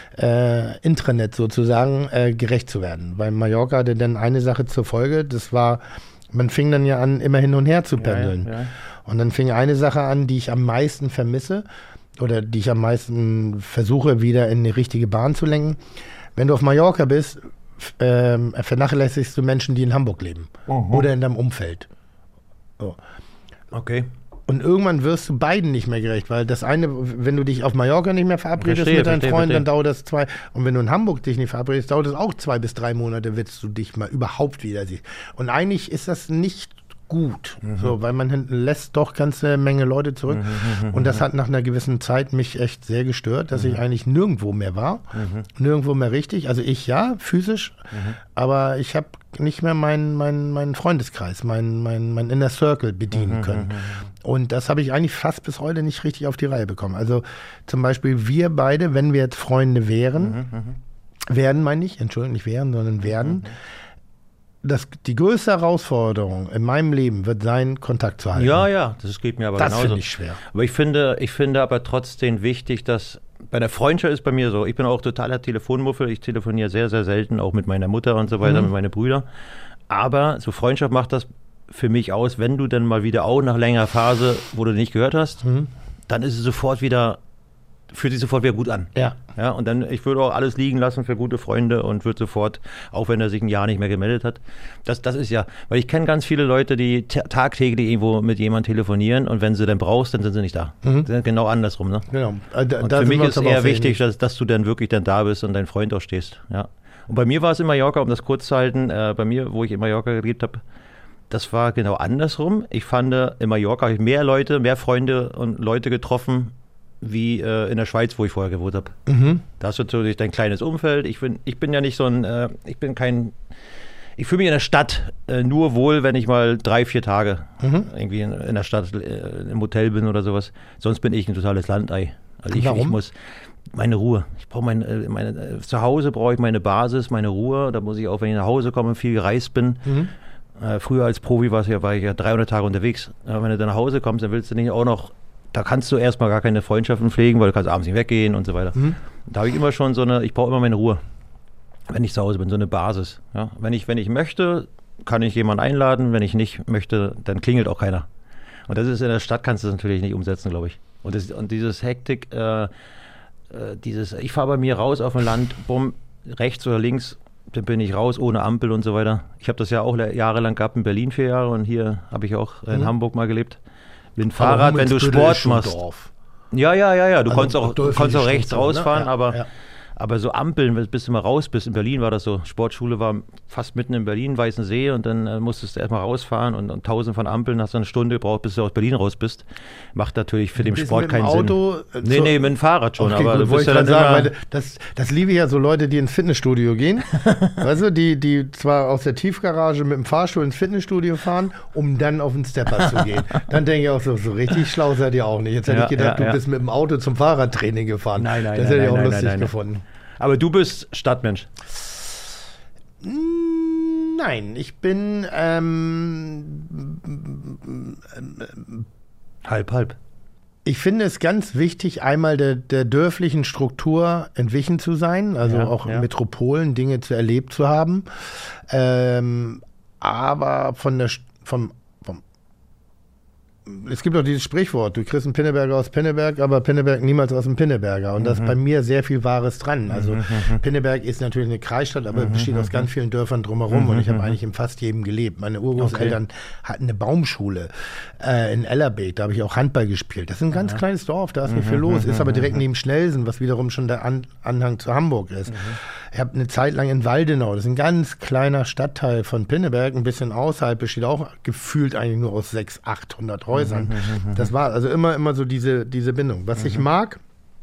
C: äh, Intranet sozusagen äh, gerecht zu werden. Weil Mallorca hatte dann eine Sache zur Folge, das war, man fing dann ja an, immer hin und her zu pendeln.
B: ja.
C: Und dann fing eine Sache an, die ich am meisten vermisse oder die ich am meisten versuche, wieder in die richtige Bahn zu lenken. Wenn du auf Mallorca bist, f- ähm, vernachlässigst du Menschen, die in Hamburg leben oder in deinem Umfeld. So.
B: Okay.
C: Und irgendwann wirst du beiden nicht mehr gerecht, weil das eine, wenn du dich auf Mallorca nicht mehr verabredest
B: Verstehe,
C: mit deinen
B: verstehe,
C: Freunden,
B: verstehe.
C: dann dauert das zwei. Und wenn du in Hamburg dich nicht verabredest, dauert es auch zwei bis drei Monate, bis du dich mal überhaupt wieder siehst. Und eigentlich ist das nicht gut, so, weil man hinten lässt doch ganze Menge Leute zurück. Und das hat nach einer gewissen Zeit mich echt sehr gestört, dass ich eigentlich nirgendwo mehr war, nirgendwo mehr richtig. Also ich ja, physisch, aber ich habe nicht mehr meinen mein, mein Freundeskreis, mein, mein, mein Inner Circle bedienen können. Und das habe ich eigentlich fast bis heute nicht richtig auf die Reihe bekommen. Also zum Beispiel wir beide, wenn wir jetzt Freunde wären, werden, meine ich, Entschuldigung, nicht wären, sondern werden, das, die größte Herausforderung in meinem Leben wird sein, Kontakt zu halten.
B: Ja, ja, das geht mir aber
C: Das
B: genauso.
C: finde ich schwer.
B: Aber ich finde, ich finde aber trotzdem wichtig, dass bei der Freundschaft ist bei mir so, ich bin auch totaler Telefonmuffel, ich telefoniere sehr, sehr selten, auch mit meiner Mutter und so weiter, mhm. mit meinen Brüdern. Aber so Freundschaft macht das für mich aus, wenn du dann mal wieder auch nach längerer Phase, wo du nicht gehört hast, mhm. dann ist es sofort wieder, fühlt sich sofort wieder gut an.
C: Ja.
B: Ja, und dann, ich würde auch alles liegen lassen für gute Freunde und würde sofort, auch wenn er sich ein Jahr nicht mehr gemeldet hat, das, das ist ja, weil ich kenne ganz viele Leute, die t- tagtäglich irgendwo mit jemandem telefonieren und wenn sie dann brauchst, dann sind sie nicht da. Mhm. Das ist genau andersrum, ne?
C: Genau.
B: Äh, da, und da für mich ist eher wichtig, dass, dass du dann wirklich dann da bist und dein Freund auch stehst, ja. Und bei mir war es in Mallorca, um das kurz zu halten, äh, bei mir, wo ich in Mallorca gelebt habe, das war genau andersrum. Ich fand, in Mallorca habe ich mehr Leute, mehr Freunde und Leute getroffen, wie äh, in der Schweiz, wo ich vorher gewohnt habe. Mhm. Da hast du natürlich dein kleines Umfeld. Ich bin, ich bin ja nicht so ein, äh, ich bin kein, ich fühle mich in der Stadt äh, nur wohl, wenn ich mal drei, vier Tage mhm. irgendwie in, in der Stadt äh, im Hotel bin oder sowas. Sonst bin ich ein totales Landei. Also ich,
C: Warum?
B: ich muss meine Ruhe. Ich brauche meine, meine äh, zu Hause brauche ich meine Basis, meine Ruhe. Da muss ich auch, wenn ich nach Hause komme, viel gereist bin. Mhm. Äh, früher als Profi war, ja, war ich ja dreihundert Tage unterwegs. Aber wenn du dann nach Hause kommst, dann willst du nicht auch noch, da kannst du erstmal gar keine Freundschaften pflegen, weil du kannst abends nicht weggehen und so weiter. Mhm. Da habe ich immer schon so eine, ich brauche immer meine Ruhe, wenn ich zu Hause bin, so eine Basis. Ja? Wenn ich, wenn ich möchte, kann ich jemanden einladen. Wenn ich nicht möchte, dann klingelt auch keiner. Und das ist in der Stadt, kannst du das natürlich nicht umsetzen, glaube ich. Und, das, und dieses Hektik, äh, äh, dieses, ich fahre bei mir raus auf dem Land, bumm, rechts oder links, dann bin ich raus, ohne Ampel und so weiter. Ich habe das ja auch jahrelang gehabt in Berlin, vier Jahre, und hier habe ich auch in mhm. Hamburg mal gelebt. Mit dem Fahrrad, wenn du Sport machst. Dorf. Ja, ja, ja, ja. Du also konntest auch, du konntest auch rechts rausfahren, ne? ja, aber, ja. aber so Ampeln, bis du mal raus bist. In Berlin war das so. Sportschule war fast mitten in Berlin, Weißensee, und dann äh, musstest du erstmal rausfahren und, und tausend von Ampeln, hast du eine Stunde gebraucht, bis du aus Berlin raus bist. Macht natürlich für den Sport keinen Sinn.
C: Auto,
B: nee, nee, mit dem Fahrrad schon.
C: Okay,
B: aber
C: gut,
B: du bist ja dann
C: sagen, weil das, das liebe ich ja so Leute, die ins Fitnessstudio gehen. Weißt du, die, die zwar aus der Tiefgarage mit dem Fahrstuhl ins Fitnessstudio fahren, um dann auf den Stepper zu gehen. Dann denke ich auch so, so richtig schlau seid ihr auch nicht. Jetzt hätte ja, ich gedacht, ja, du ja. bist mit dem Auto zum Fahrradtraining gefahren.
B: Nein, nein,
C: das
B: nein,
C: hätte ich auch
B: nein,
C: lustig
B: nein, nein,
C: gefunden.
B: Aber du bist Stadtmensch.
C: Nein, ich bin ähm,
B: halb, halb.
C: Ich finde es ganz wichtig, einmal der, der dörflichen Struktur entwichen zu sein, also ja, auch in ja. Metropolen Dinge zu erlebt zu haben. Ähm, aber von der vom, vom es gibt auch dieses Sprichwort, du kriegst einen Pinneberger aus Pinneberg, aber Pinneberg niemals aus dem Pinneberger. Und mhm. da ist bei mir sehr viel Wahres dran. Also mhm. Pinneberg ist natürlich eine Kreisstadt, aber mhm. besteht aus ganz vielen Dörfern drumherum. Mhm. Und ich habe eigentlich in fast jedem gelebt. Meine Urgroßeltern okay. hatten eine Baumschule äh, in Ellerbeek, da habe ich auch Handball gespielt. Das ist ein ganz mhm. kleines Dorf, da ist nicht mhm. viel los. Ist aber direkt neben Schnelsen, was wiederum schon der An- Anhang zu Hamburg ist. Mhm. Ich habe eine Zeit lang in Waldenau, das ist ein ganz kleiner Stadtteil von Pinneberg, ein bisschen außerhalb, besteht auch gefühlt eigentlich nur aus sechshundert, achthundert Häusern. Mhm. Das war also immer, immer so diese, diese Bindung. Was mhm. ich mag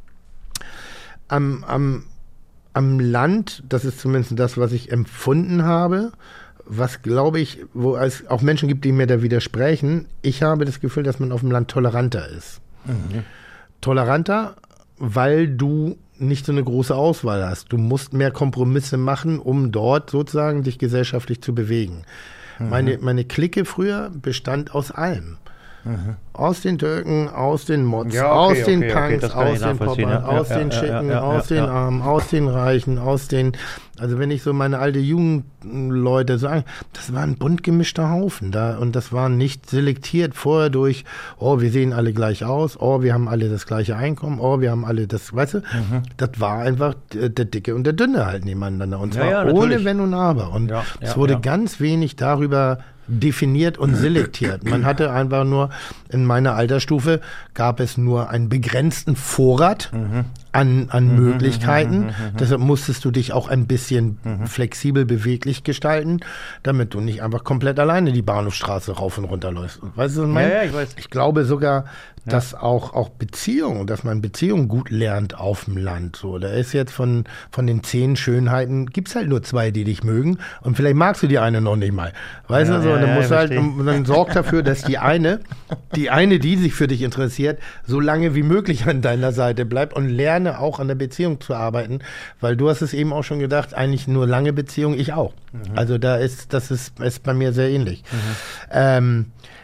C: am, am, am Land, das ist zumindest das, was ich empfunden habe, was glaube ich, wo es auch Menschen gibt, die mir da widersprechen, ich habe das Gefühl, dass man auf dem Land toleranter ist. Mhm. Toleranter, weil du nicht so eine große Auswahl hast. Du musst mehr Kompromisse machen, um dort sozusagen dich gesellschaftlich zu bewegen. Mhm. Meine, meine Clique früher bestand aus allem. Mhm. Aus den Türken, aus den Mods,
B: ja, okay,
C: aus den
B: okay,
C: Punks,
B: okay,
C: aus den Poppern,
B: ja,
C: aus
B: ja,
C: den
B: ja,
C: Schicken,
B: ja, ja,
C: aus
B: ja,
C: den
B: ja.
C: Armen, aus den Reichen, aus den, also wenn ich so meine alte Jugendleute sage, das war ein bunt gemischter Haufen da, und das war nicht selektiert vorher durch, oh, wir sehen alle gleich aus, oh, wir haben alle das gleiche Einkommen, oh, wir haben alle das, weißt du, mhm. das war einfach der Dicke und der Dünne halt nebeneinander, und zwar
B: ja, ja,
C: ohne Wenn und Aber, und
B: ja,
C: es
B: ja,
C: wurde
B: ja.
C: ganz wenig darüber definiert und selektiert. Man hatte einfach nur, in meiner Altersstufe gab es nur einen begrenzten Vorrat mhm. an, an mhm, Möglichkeiten. Mhm, mhm, Deshalb musstest du dich auch ein bisschen mhm. flexibel beweglich gestalten, damit du nicht einfach komplett alleine die Bahnhofstraße rauf und runter läufst. Weißt du, was ich meine?
B: Ja, ja, ich weiß.
C: Ich glaube sogar, ja. dass auch, auch Beziehungen, dass man Beziehungen gut lernt auf dem Land. So, da ist jetzt von, von den zehn Schönheiten, gibt's halt nur zwei, die dich mögen, und vielleicht magst du die eine noch nicht mal. Weißt
B: ja,
C: du, so,
B: ja,
C: und dann
B: ja,
C: musst du halt,
B: verstehe.
C: und dann sorg dafür, dass die eine, die eine, die sich für dich interessiert, so lange wie möglich an deiner Seite bleibt, und lerne auch an der Beziehung zu arbeiten, weil du hast es eben auch schon gedacht, eigentlich nur lange Beziehung, ich auch. Mhm. Also da ist, das ist, ist bei mir sehr ähnlich. Mhm. Ähm,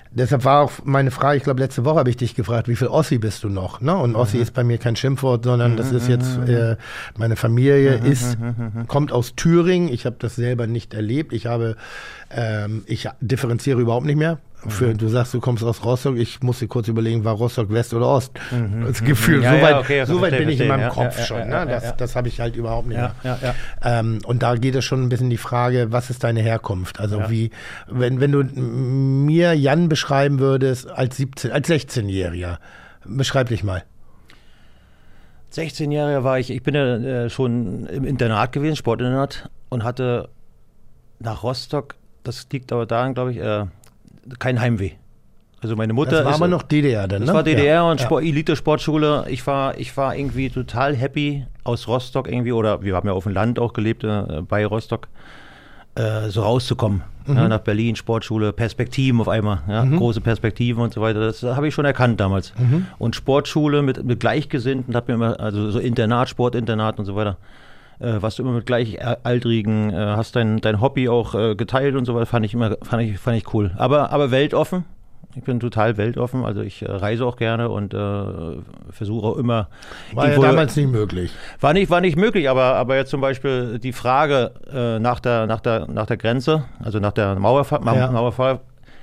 C: Deshalb war auch meine Frage, ich glaube, letzte Woche habe ich dich gefragt, wie viel Ossi bist du noch? Ne? Und Ossi mhm. ist bei mir kein Schimpfwort, sondern das ist jetzt, äh, meine Familie
B: Mhm,
C: ist,
B: mhm, mhm.
C: kommt aus Thüringen. Ich habe das selber nicht erlebt. Ich habe, ähm, ich differenziere überhaupt nicht mehr. Für, du sagst, du kommst aus Rostock. Ich musste kurz überlegen, war Rostock West oder Ost?
B: Mhm.
C: Das Gefühl,
B: Ja,
C: so
B: ja,
C: weit,
B: okay,
C: so weit
B: verstehe,
C: bin ich in
B: verstehe,
C: meinem
B: ja,
C: Kopf
B: ja,
C: schon.
B: ja,
C: Ne?
B: ja,
C: Das,
B: ja.
C: das habe ich halt überhaupt nicht
B: Ja,
C: mehr.
B: ja, ja.
C: Ähm, und da geht es schon ein bisschen die Frage, was ist deine Herkunft? Also
B: Ja.
C: wie, wenn, wenn du mir Jan beschreiben würdest als siebzehn, als sechzehnjähriger, beschreib dich mal.
B: sechzehn Jahre war ich, ich bin ja äh, schon im Internat gewesen, Sportinternat, und hatte nach Rostock, das liegt aber daran, glaube ich, äh, kein Heimweh. Also meine Mutter
C: Das war
B: ist,
C: aber noch D D R dann,
B: das
C: ne?
B: war D D R
C: ja.
B: und
C: ja.
B: Sport, Elite-Sportschule. Ich war, ich war irgendwie total happy aus Rostock irgendwie, oder wir haben ja auf dem Land auch gelebt, äh, bei Rostock, äh, so rauszukommen.
C: Mhm.
B: Ja, nach Berlin, Sportschule, Perspektiven auf einmal, ja,
C: Mhm.
B: große Perspektiven und so weiter. Das habe ich schon erkannt damals.
C: Mhm.
B: Und Sportschule mit, mit Gleichgesinnten, hat mir immer, also so Internat, Sportinternat und so weiter. Äh, warst du immer mit Gleichaltrigen, äh, hast dein, dein Hobby auch äh, geteilt und so weiter, fand ich immer, fand ich, fand ich cool. Aber, aber weltoffen. Ich bin total weltoffen, also ich äh, reise auch gerne und äh, versuche auch immer.
C: War ja
B: irgendwo-
C: damals nicht möglich.
B: War nicht, war nicht möglich, aber, aber jetzt zum Beispiel die Frage äh, nach, der, nach, der, nach der Grenze, also nach der Mauerfall,
C: Ja.
B: Mauerfall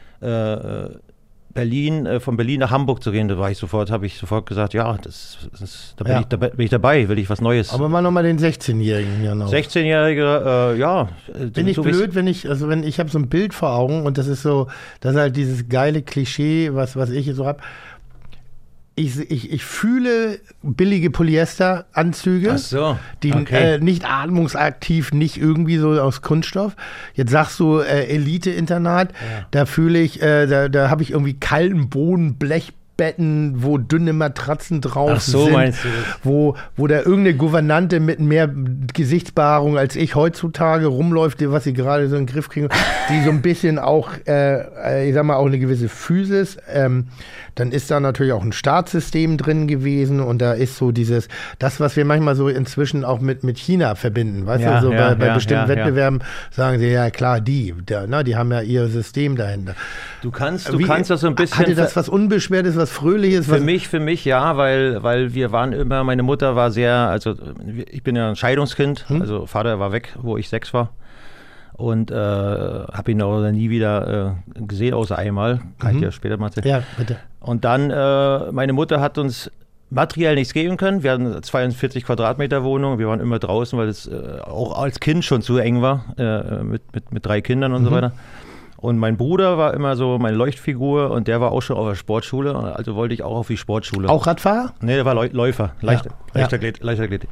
B: äh, Berlin, äh, von Berlin nach Hamburg zu gehen, da war ich sofort, habe ich sofort gesagt, ja, das, das, da, bin
C: Ja.
B: ich, da bin ich dabei, will ich was Neues.
C: Aber mal nochmal den sechzehnjährigen Jan auf.
B: sechzehnjährige, äh, ja. äh,
C: Bin ich
B: so wie's-
C: blöd, wenn ich, also wenn ich habe so ein Bild vor Augen und das ist so, das ist halt dieses geile Klischee, was, was ich so habe. Ich, ich, ich fühle billige Polyesteranzüge,
B: Ach so,
C: die
B: okay.
C: äh, nicht atmungsaktiv, nicht irgendwie so aus Kunststoff. Jetzt sagst du äh, Elite-Internat,
B: Ja.
C: da fühle ich, äh, da, da habe ich irgendwie kalten Boden, Blechbetten, wo dünne Matratzen drauf
B: Ach so,
C: sind,
B: meinst du das?
C: wo, wo da irgendeine Gouvernante mit mehr Gesichtsbehaarung als ich heutzutage rumläuft, die- was sie gerade so in den Griff kriegen, die so ein bisschen auch, äh, ich sag mal, auch eine gewisse Physis, ähm, dann ist da natürlich auch ein Staatssystem drin gewesen und da ist so dieses, das, was wir manchmal so inzwischen auch mit, mit China verbinden, weißt
B: Ja,
C: du, so
B: ja,
C: bei, bei
B: ja,
C: bestimmten
B: ja, ja.
C: Wettbewerben sagen sie, ja klar, die, der, na, die haben ja ihr System dahinter.
B: Du kannst, du
C: Wie-
B: kannst das so ein bisschen.
C: Hatte das
B: ver-
C: was Unbeschwertes, was Fröhliches?
B: Für
C: Was,
B: mich, für mich ja, weil, weil wir waren immer, meine Mutter war sehr, also ich bin ja ein Scheidungskind,
C: Hm?
B: also Vater war weg, wo ich sechs war. Und äh, habe ihn auch nie wieder äh, gesehen, außer einmal. Kann ich
C: Mhm.
B: ja später mal erzählen.
C: Ja, bitte.
B: Und dann, äh, meine Mutter hat uns materiell nichts geben können. Wir hatten zweiundvierzig Quadratmeter Wohnung. Wir waren immer draußen, weil es äh, auch als Kind schon zu eng war, äh, mit, mit, mit drei Kindern und so
C: Mhm.
B: weiter. Und mein Bruder war immer so meine Leuchtfigur und der war auch schon auf der Sportschule. Also wollte ich auch auf die Sportschule.
C: Auch Radfahrer?
B: Nee, der war Läu- Läufer, Leicht,
C: Ja.
B: Leichtathlet, Leichtathletik.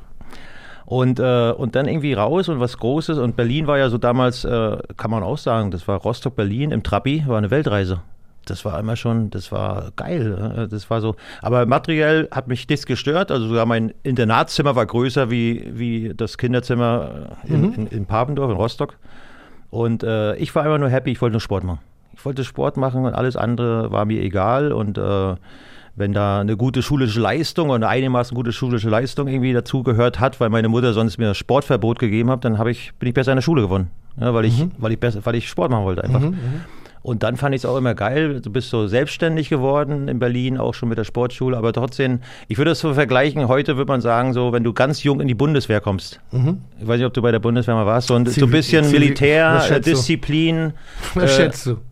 B: Und, äh, und dann irgendwie raus und was Großes. Und Berlin war ja so damals, äh, kann man auch sagen, das war Rostock-Berlin im Trabi, war eine Weltreise. Das war immer schon, das war geil. äh, Das war so. Aber materiell hat mich nichts gestört. Also sogar mein Internatszimmer war größer wie, wie das Kinderzimmer in,
C: Mhm.
B: in, in Papendorf, in Rostock. Und äh, ich war einfach nur happy, ich wollte nur Sport machen. Ich wollte Sport machen und alles andere war mir egal. Und äh, wenn da eine gute schulische Leistung oder eine einigermaßen gute schulische Leistung irgendwie dazugehört hat, weil meine Mutter sonst mir Sportverbot gegeben hat, dann hab ich, bin ich besser in der Schule geworden. Ja, weil, ich,
C: Mhm.
B: weil, ich besser, weil ich Sport machen wollte einfach.
C: Mhm, mhm.
B: Und dann fand ich es auch immer geil. Du bist so selbstständig geworden in Berlin, auch schon mit der Sportschule. Aber trotzdem, ich würde das so vergleichen, heute würde man sagen, so, wenn du ganz jung in die Bundeswehr kommst.
C: Mhm.
B: Ich weiß nicht, ob du bei der Bundeswehr mal warst, so ein, so
C: Zivil-
B: ein bisschen
C: Zivil-
B: Militär,
C: was
B: äh,
C: schätzt du?
B: Disziplin,
C: Was
B: äh,
C: schätzt du?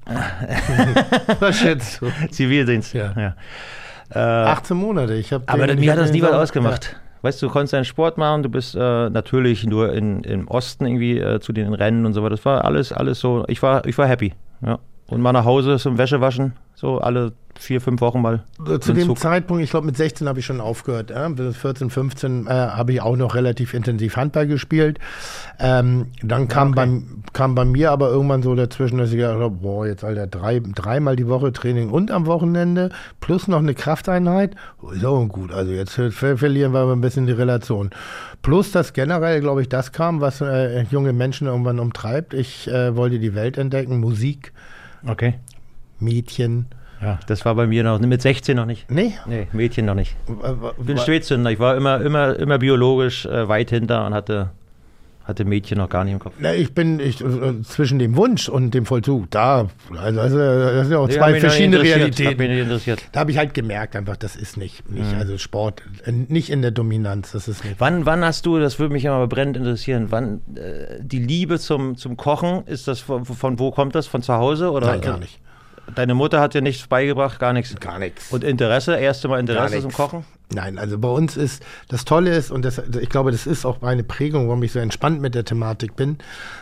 C: Was schätzt du?
B: Zivildienst.
C: Ja.
B: Ja. Äh,
C: achtzehn Monate. Ich hab
B: aber
C: den-
B: mir
C: ich
B: hat
C: hab
B: das
C: den
B: nie was
C: Sommer-
B: ausgemacht. Weißt du, du konntest deinen Sport machen, du bist äh, natürlich nur in, im Osten irgendwie äh, zu den Rennen und so weiter. Das war alles, alles so, ich war, ich war happy. Ja. Und mal nach Hause zum Wäsche waschen, so alle vier, fünf Wochen mal.
C: Ja. Zu
B: mit
C: dem
B: Zug.
C: Zeitpunkt, ich glaube mit sechzehn habe ich schon aufgehört. Ja? Bis vierzehn, fünfzehn äh, habe ich auch noch relativ intensiv Handball gespielt. Ähm, dann kam,
B: okay.
C: beim, kam bei mir aber irgendwann so dazwischen, dass ich gedacht habe, boah, jetzt Alter, drei, dreimal die Woche Training und am Wochenende plus noch eine Krafteinheit. Oh, ist auch gut. Also jetzt ver verlieren wir aber ein bisschen die Relation. Plus, dass generell, glaube ich, das kam, was äh, junge Menschen irgendwann umtreibt. Ich äh, wollte die Welt entdecken, Musik,
B: Okay.
C: Mädchen.
B: Ja, das war bei mir noch, mit sechzehn noch nicht.
C: Nee?
B: Nee, Mädchen noch nicht.
C: W- w-
B: Ich bin
C: w-
B: Spätzünder, ich war immer, immer, immer biologisch äh, weit hinter und hatte, hatte Mädchen noch gar nicht im Kopf.
C: Na, ich bin ich, äh, zwischen dem Wunsch und dem Vollzug, da, also, also das sind ja auch nee, zwei verschiedene Realitäten. Hat mich nicht interessiert. Da habe ich halt gemerkt, einfach, das ist nicht, nicht mhm. also Sport, äh, nicht in der Dominanz, das ist nicht.
B: Wann, wann hast du, das würde mich ja mal brennend interessieren, wann äh, die Liebe zum, zum Kochen, ist das, von, von wo kommt das, von zu Hause? Oder?
C: Nein, gar nicht.
B: Deine Mutter hat dir nichts beigebracht, gar nichts?
C: Gar nichts.
B: Und Interesse, erste Mal Interesse zum Kochen?
C: Nein, also bei uns ist, das Tolle ist, und das, ich glaube, das ist auch meine Prägung, warum ich so entspannt mit der Thematik bin,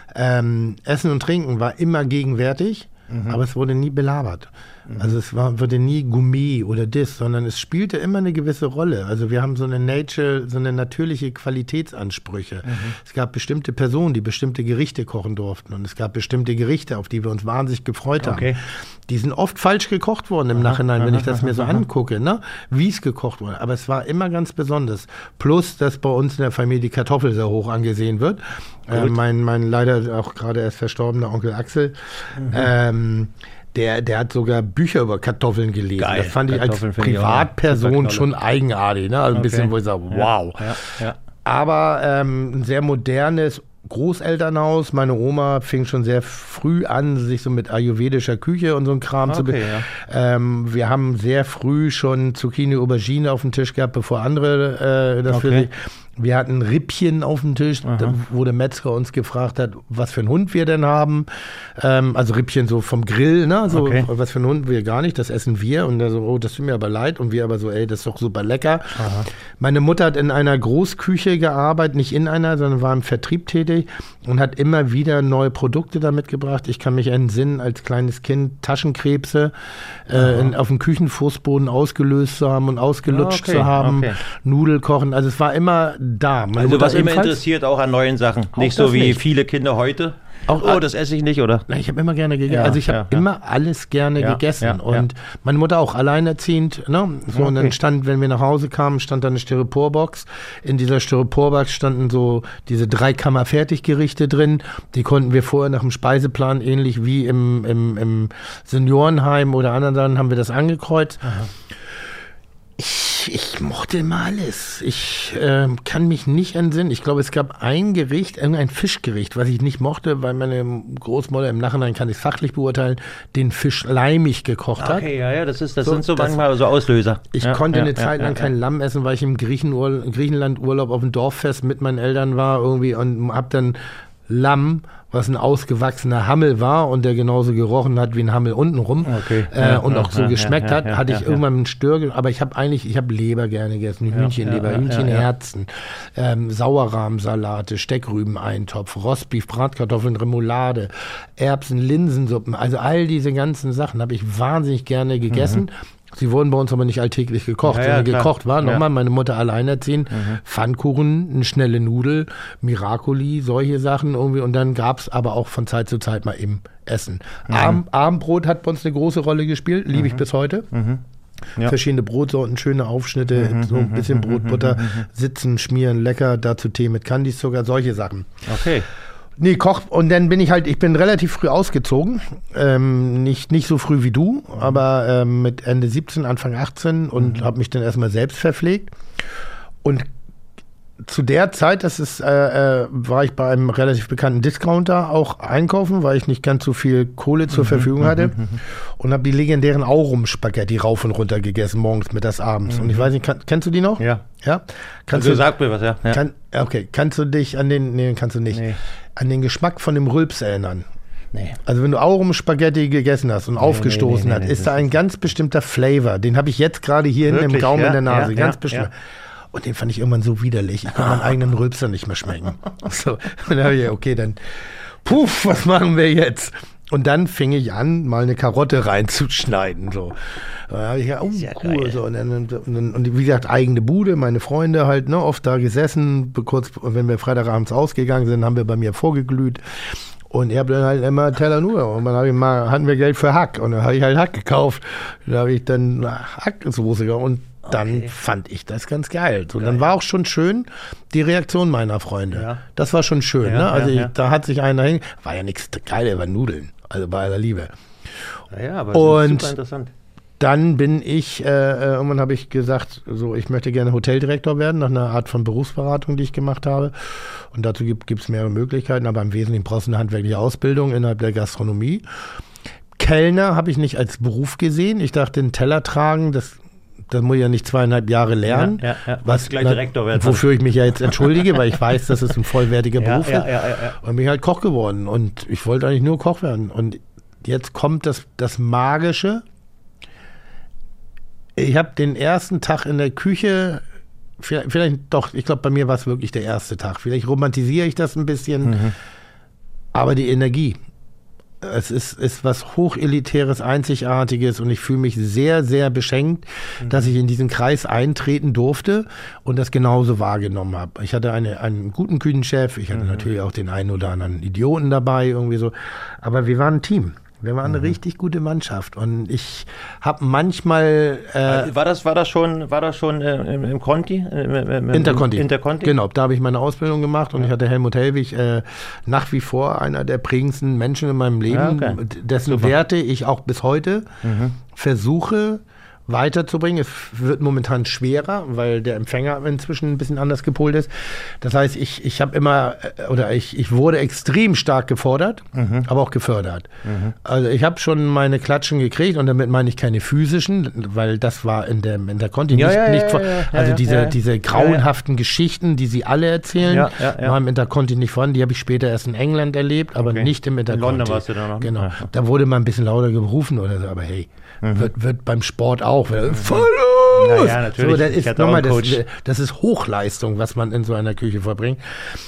C: ähm, Essen und Trinken war immer gegenwärtig, mhm. aber es wurde nie belabert. Mhm. Also es war, wurde nie Gourmet oder das, sondern es spielte immer eine gewisse Rolle. Also wir haben so eine Nature, so eine natürliche Qualitätsansprüche. Mhm. Es gab bestimmte Personen, die bestimmte Gerichte kochen durften und es gab bestimmte Gerichte, auf die wir uns wahnsinnig gefreut haben. Okay. Die sind oft falsch gekocht worden im aha, Nachhinein, wenn aha, ich das aha, mir so aha. angucke, ne? Wie es gekocht wurde. Aber es war immer ganz besonders. Plus, dass bei uns in der Familie die Kartoffel sehr hoch angesehen wird. Äh, mein, mein leider auch gerade erst verstorbener Onkel Axel, mhm. ähm, der, der hat sogar Bücher über Kartoffeln gelesen. Geil. Das fand ich als Privatperson schon eigenartig. Ne? Also ein okay. bisschen, wo ich sage, wow. Ja, ja, ja. Aber ähm, ein sehr modernes Großelternhaus. Meine Oma fing schon sehr früh an, sich so mit ayurvedischer Küche und so ein Kram okay, zu be- ja. ähm, Wir haben sehr früh schon Zucchini, Aubergine auf dem Tisch gehabt, bevor andere äh, das okay. für sich. Wir hatten Rippchen auf dem Tisch, da, wo der Metzger uns gefragt hat, was für einen Hund wir denn haben. Ähm, also Rippchen so vom Grill, ne? So, okay. was für einen Hund wir gar nicht, das essen wir. Und er so, oh, das tut mir aber leid. Und wir aber so, ey, das ist doch super lecker. Aha. Meine Mutter hat in einer Großküche gearbeitet, nicht in einer, sondern war im Vertrieb tätig und hat immer wieder neue Produkte da mitgebracht. Ich kann mich entsinnen, als kleines Kind Taschenkrebse äh, in, auf dem Küchenfußboden ausgelöst zu haben und ausgelutscht okay. zu haben, okay. Nudelkochen. Also es war immer da.
B: Meine also Mutter was immer interessiert auch an neuen Sachen. Nicht so wie nicht. Viele Kinder heute. Auch, oh, das esse ich nicht, oder?
C: Na, ich habe immer gerne gegessen. Ja, also ich habe ja, immer ja. alles gerne ja, gegessen. Ja, und ja. meine Mutter auch alleinerziehend. Ne? So, okay. Und dann stand, wenn wir nach Hause kamen, stand da eine Styroporbox. In dieser Styroporbox standen so diese Dreikammer-Fertiggerichte drin. Die konnten wir vorher nach dem Speiseplan, ähnlich wie im, im, im Seniorenheim oder anderen Sachen, haben wir das angekreuzt. Aha. Ich, ich mochte immer alles. Ich äh, kann mich nicht entsinnen. Ich glaube, es gab ein Gericht, irgendein Fischgericht, was ich nicht mochte, weil meine Großmutter, im Nachhinein kann ich es fachlich beurteilen, den Fisch leimig gekocht okay, hat.
B: Okay, ja, ja, das, ist, das so, sind so das, manchmal so Auslöser.
C: Ich
B: ja,
C: konnte
B: ja,
C: eine Zeit lang ja, kein ja. Lamm essen, weil ich im Griechenur- Griechenland-Urlaub auf dem Dorffest mit meinen Eltern war irgendwie und hab dann Lamm, was ein ausgewachsener Hammel war und der genauso gerochen hat wie ein Hammel untenrum okay. äh, ja, und auch so ja, geschmeckt ja, hat, ja, hatte ich ja, irgendwann ja. einen Stör, aber ich habe eigentlich, ich habe Leber gerne gegessen, Hühnchenleber, ja, ja, Hühnchenherzen, ja, ja. ähm, Sauerrahmsalate, Steckrübeneintopf, Rostbeef, Bratkartoffeln, Remoulade, Erbsen, Linsensuppen, also all diese ganzen Sachen habe ich wahnsinnig gerne gegessen. Mhm. Sie wurden bei uns aber nicht alltäglich gekocht. Ja, ja, gekocht war nochmal ja. meine Mutter alleinerziehend. Mhm. Pfannkuchen, eine schnelle Nudel, Miracoli, solche Sachen irgendwie. Und dann gab es aber auch von Zeit zu Zeit mal eben Essen. Mhm. Abend, Abendbrot hat bei uns eine große Rolle gespielt, liebe mhm. ich bis heute. Mhm. Ja. Verschiedene Brotsorten, schöne Aufschnitte, mhm, so ein bisschen Brotbutter, mhm, sitzen, schmieren, lecker, dazu Tee mit Kandiszucker, solche Sachen.
B: Okay.
C: Nee, Koch, und dann bin ich halt, ich bin relativ früh ausgezogen, ähm, nicht, nicht so früh wie du, aber ähm, mit Ende siebzehn, Anfang achtzehn und mhm. habe mich dann erstmal selbst verpflegt. Und zu der Zeit, das ist, äh, äh, war ich bei einem relativ bekannten Discounter auch einkaufen, weil ich nicht ganz so viel Kohle zur mhm. Verfügung hatte mhm. und habe die legendären Aurum-Spaghetti rauf und runter gegessen, morgens, mittags, abends. Mhm. Und ich weiß nicht, kann, kennst du die noch?
B: Ja.
C: Ja? Kannst
B: also
C: du,
B: sag mir was, ja. ja.
C: Kann, okay, kannst du dich an den, nee, kannst du nicht, nee. an den Geschmack von dem Rülps erinnern? Nee. Also wenn du Aurum-Spaghetti gegessen hast und nee, aufgestoßen nee, nee, nee, hast, nee, ist da ein ganz bestimmter Flavor. Den habe ich jetzt gerade hier Wirklich? in dem Gaumen ja? in der Nase. Ja, ganz ja, bestimmt. Ja. Und den fand ich irgendwann so widerlich. Ich konnte meinen eigenen Rülpser nicht mehr schmecken. So, und dann habe ich, okay, dann, puff, was machen wir jetzt? Und dann fing ich an, mal eine Karotte reinzuschneiden. So. Da habe ich ja, oh, ja cool. Geil. So. Und, dann, und, dann, und wie gesagt, eigene Bude, meine Freunde halt, ne, oft da gesessen. Kurz, wenn wir Freitagabends ausgegangen sind, haben wir bei mir vorgeglüht. Und ich habe dann halt immer Teller nur. Und dann hab ich mal, hatten wir Geld für Hack. Und dann habe ich halt Hack gekauft. Da habe ich dann Hacksoße gekauft. Und dann okay. fand ich das ganz geil. So, geil. Dann war auch schon schön die Reaktion meiner Freunde. Ja. Das war schon schön. Ja, ne? Also ja, ich, ja. da hat sich einer hin, war ja nichts Geiles, war Nudeln. Also bei aller Liebe.
B: Ja, aber das ist super interessant.
C: dann bin ich, äh, irgendwann habe ich gesagt, so, ich möchte gerne Hoteldirektor werden, nach einer Art von Berufsberatung, die ich gemacht habe. Und dazu gibt es mehrere Möglichkeiten, aber im Wesentlichen brauchst du eine handwerkliche Ausbildung innerhalb der Gastronomie. Kellner habe ich nicht als Beruf gesehen. Ich dachte, den Teller tragen, das, das muss ich ja nicht zweieinhalb Jahre lernen.
B: Ja, ja, ja.
C: Was
B: gleich Direktor werden.
C: Wofür ich mich ja jetzt entschuldige, weil ich weiß, dass es ein vollwertiger
B: ja,
C: Beruf
B: ja,
C: ist.
B: Ja, ja, ja.
C: Und bin halt Koch geworden. Und ich wollte eigentlich nur Koch werden. Und jetzt kommt das, das Magische. Ich habe den ersten Tag in der Küche, vielleicht, vielleicht doch, ich glaube, bei mir war es wirklich der erste Tag. Vielleicht romantisiere ich das ein bisschen, mhm. aber die Energie, es ist, ist was Hochelitäres, Einzigartiges und ich fühle mich sehr, sehr beschenkt, mhm. dass ich in diesen Kreis eintreten durfte und das genauso wahrgenommen habe. Ich hatte eine, einen guten Küchenchef, ich hatte mhm. natürlich auch den einen oder anderen Idioten dabei, irgendwie so, aber wir waren ein Team. Wir waren eine mhm. richtig gute Mannschaft und ich habe manchmal
B: äh, war das war das schon war das schon äh, im, im Conti im, im,
C: Interconti
B: Interconti
C: genau, da habe ich meine Ausbildung gemacht und ja. ich hatte Helmut Hellwig äh, nach wie vor einer der prägendsten Menschen in meinem Leben, ja, okay. dessen Super. Werte ich auch bis heute mhm. versuche weiterzubringen. Es wird momentan schwerer, weil der Empfänger inzwischen ein bisschen anders gepolt ist. Das heißt, ich, ich habe immer, oder ich, ich wurde extrem stark gefordert, mhm. aber auch gefördert. Mhm. Also ich habe schon meine Klatschen gekriegt und damit meine ich keine physischen, weil das war in der, in der Conti
B: ja,
C: nicht,
B: ja,
C: nicht
B: ja, ja,
C: also
B: ja,
C: diese,
B: ja,
C: diese grauenhaften
B: ja, ja.
C: Geschichten, die sie alle erzählen,
B: ja, ja, ja.
C: war im Interconti nicht vorhanden. Die habe ich später erst in England erlebt, aber
B: okay.
C: nicht im Interconti.
B: In London warst du da noch.
C: Genau. Ja. Da wurde mal ein bisschen lauter gerufen oder so, aber hey, Mhm. Wird, wird beim Sport auch. Mhm. Voll los!
B: Ja, ja, natürlich.
C: So, das, ist, nochmal, das, das ist Hochleistung, was man in so einer Küche verbringt.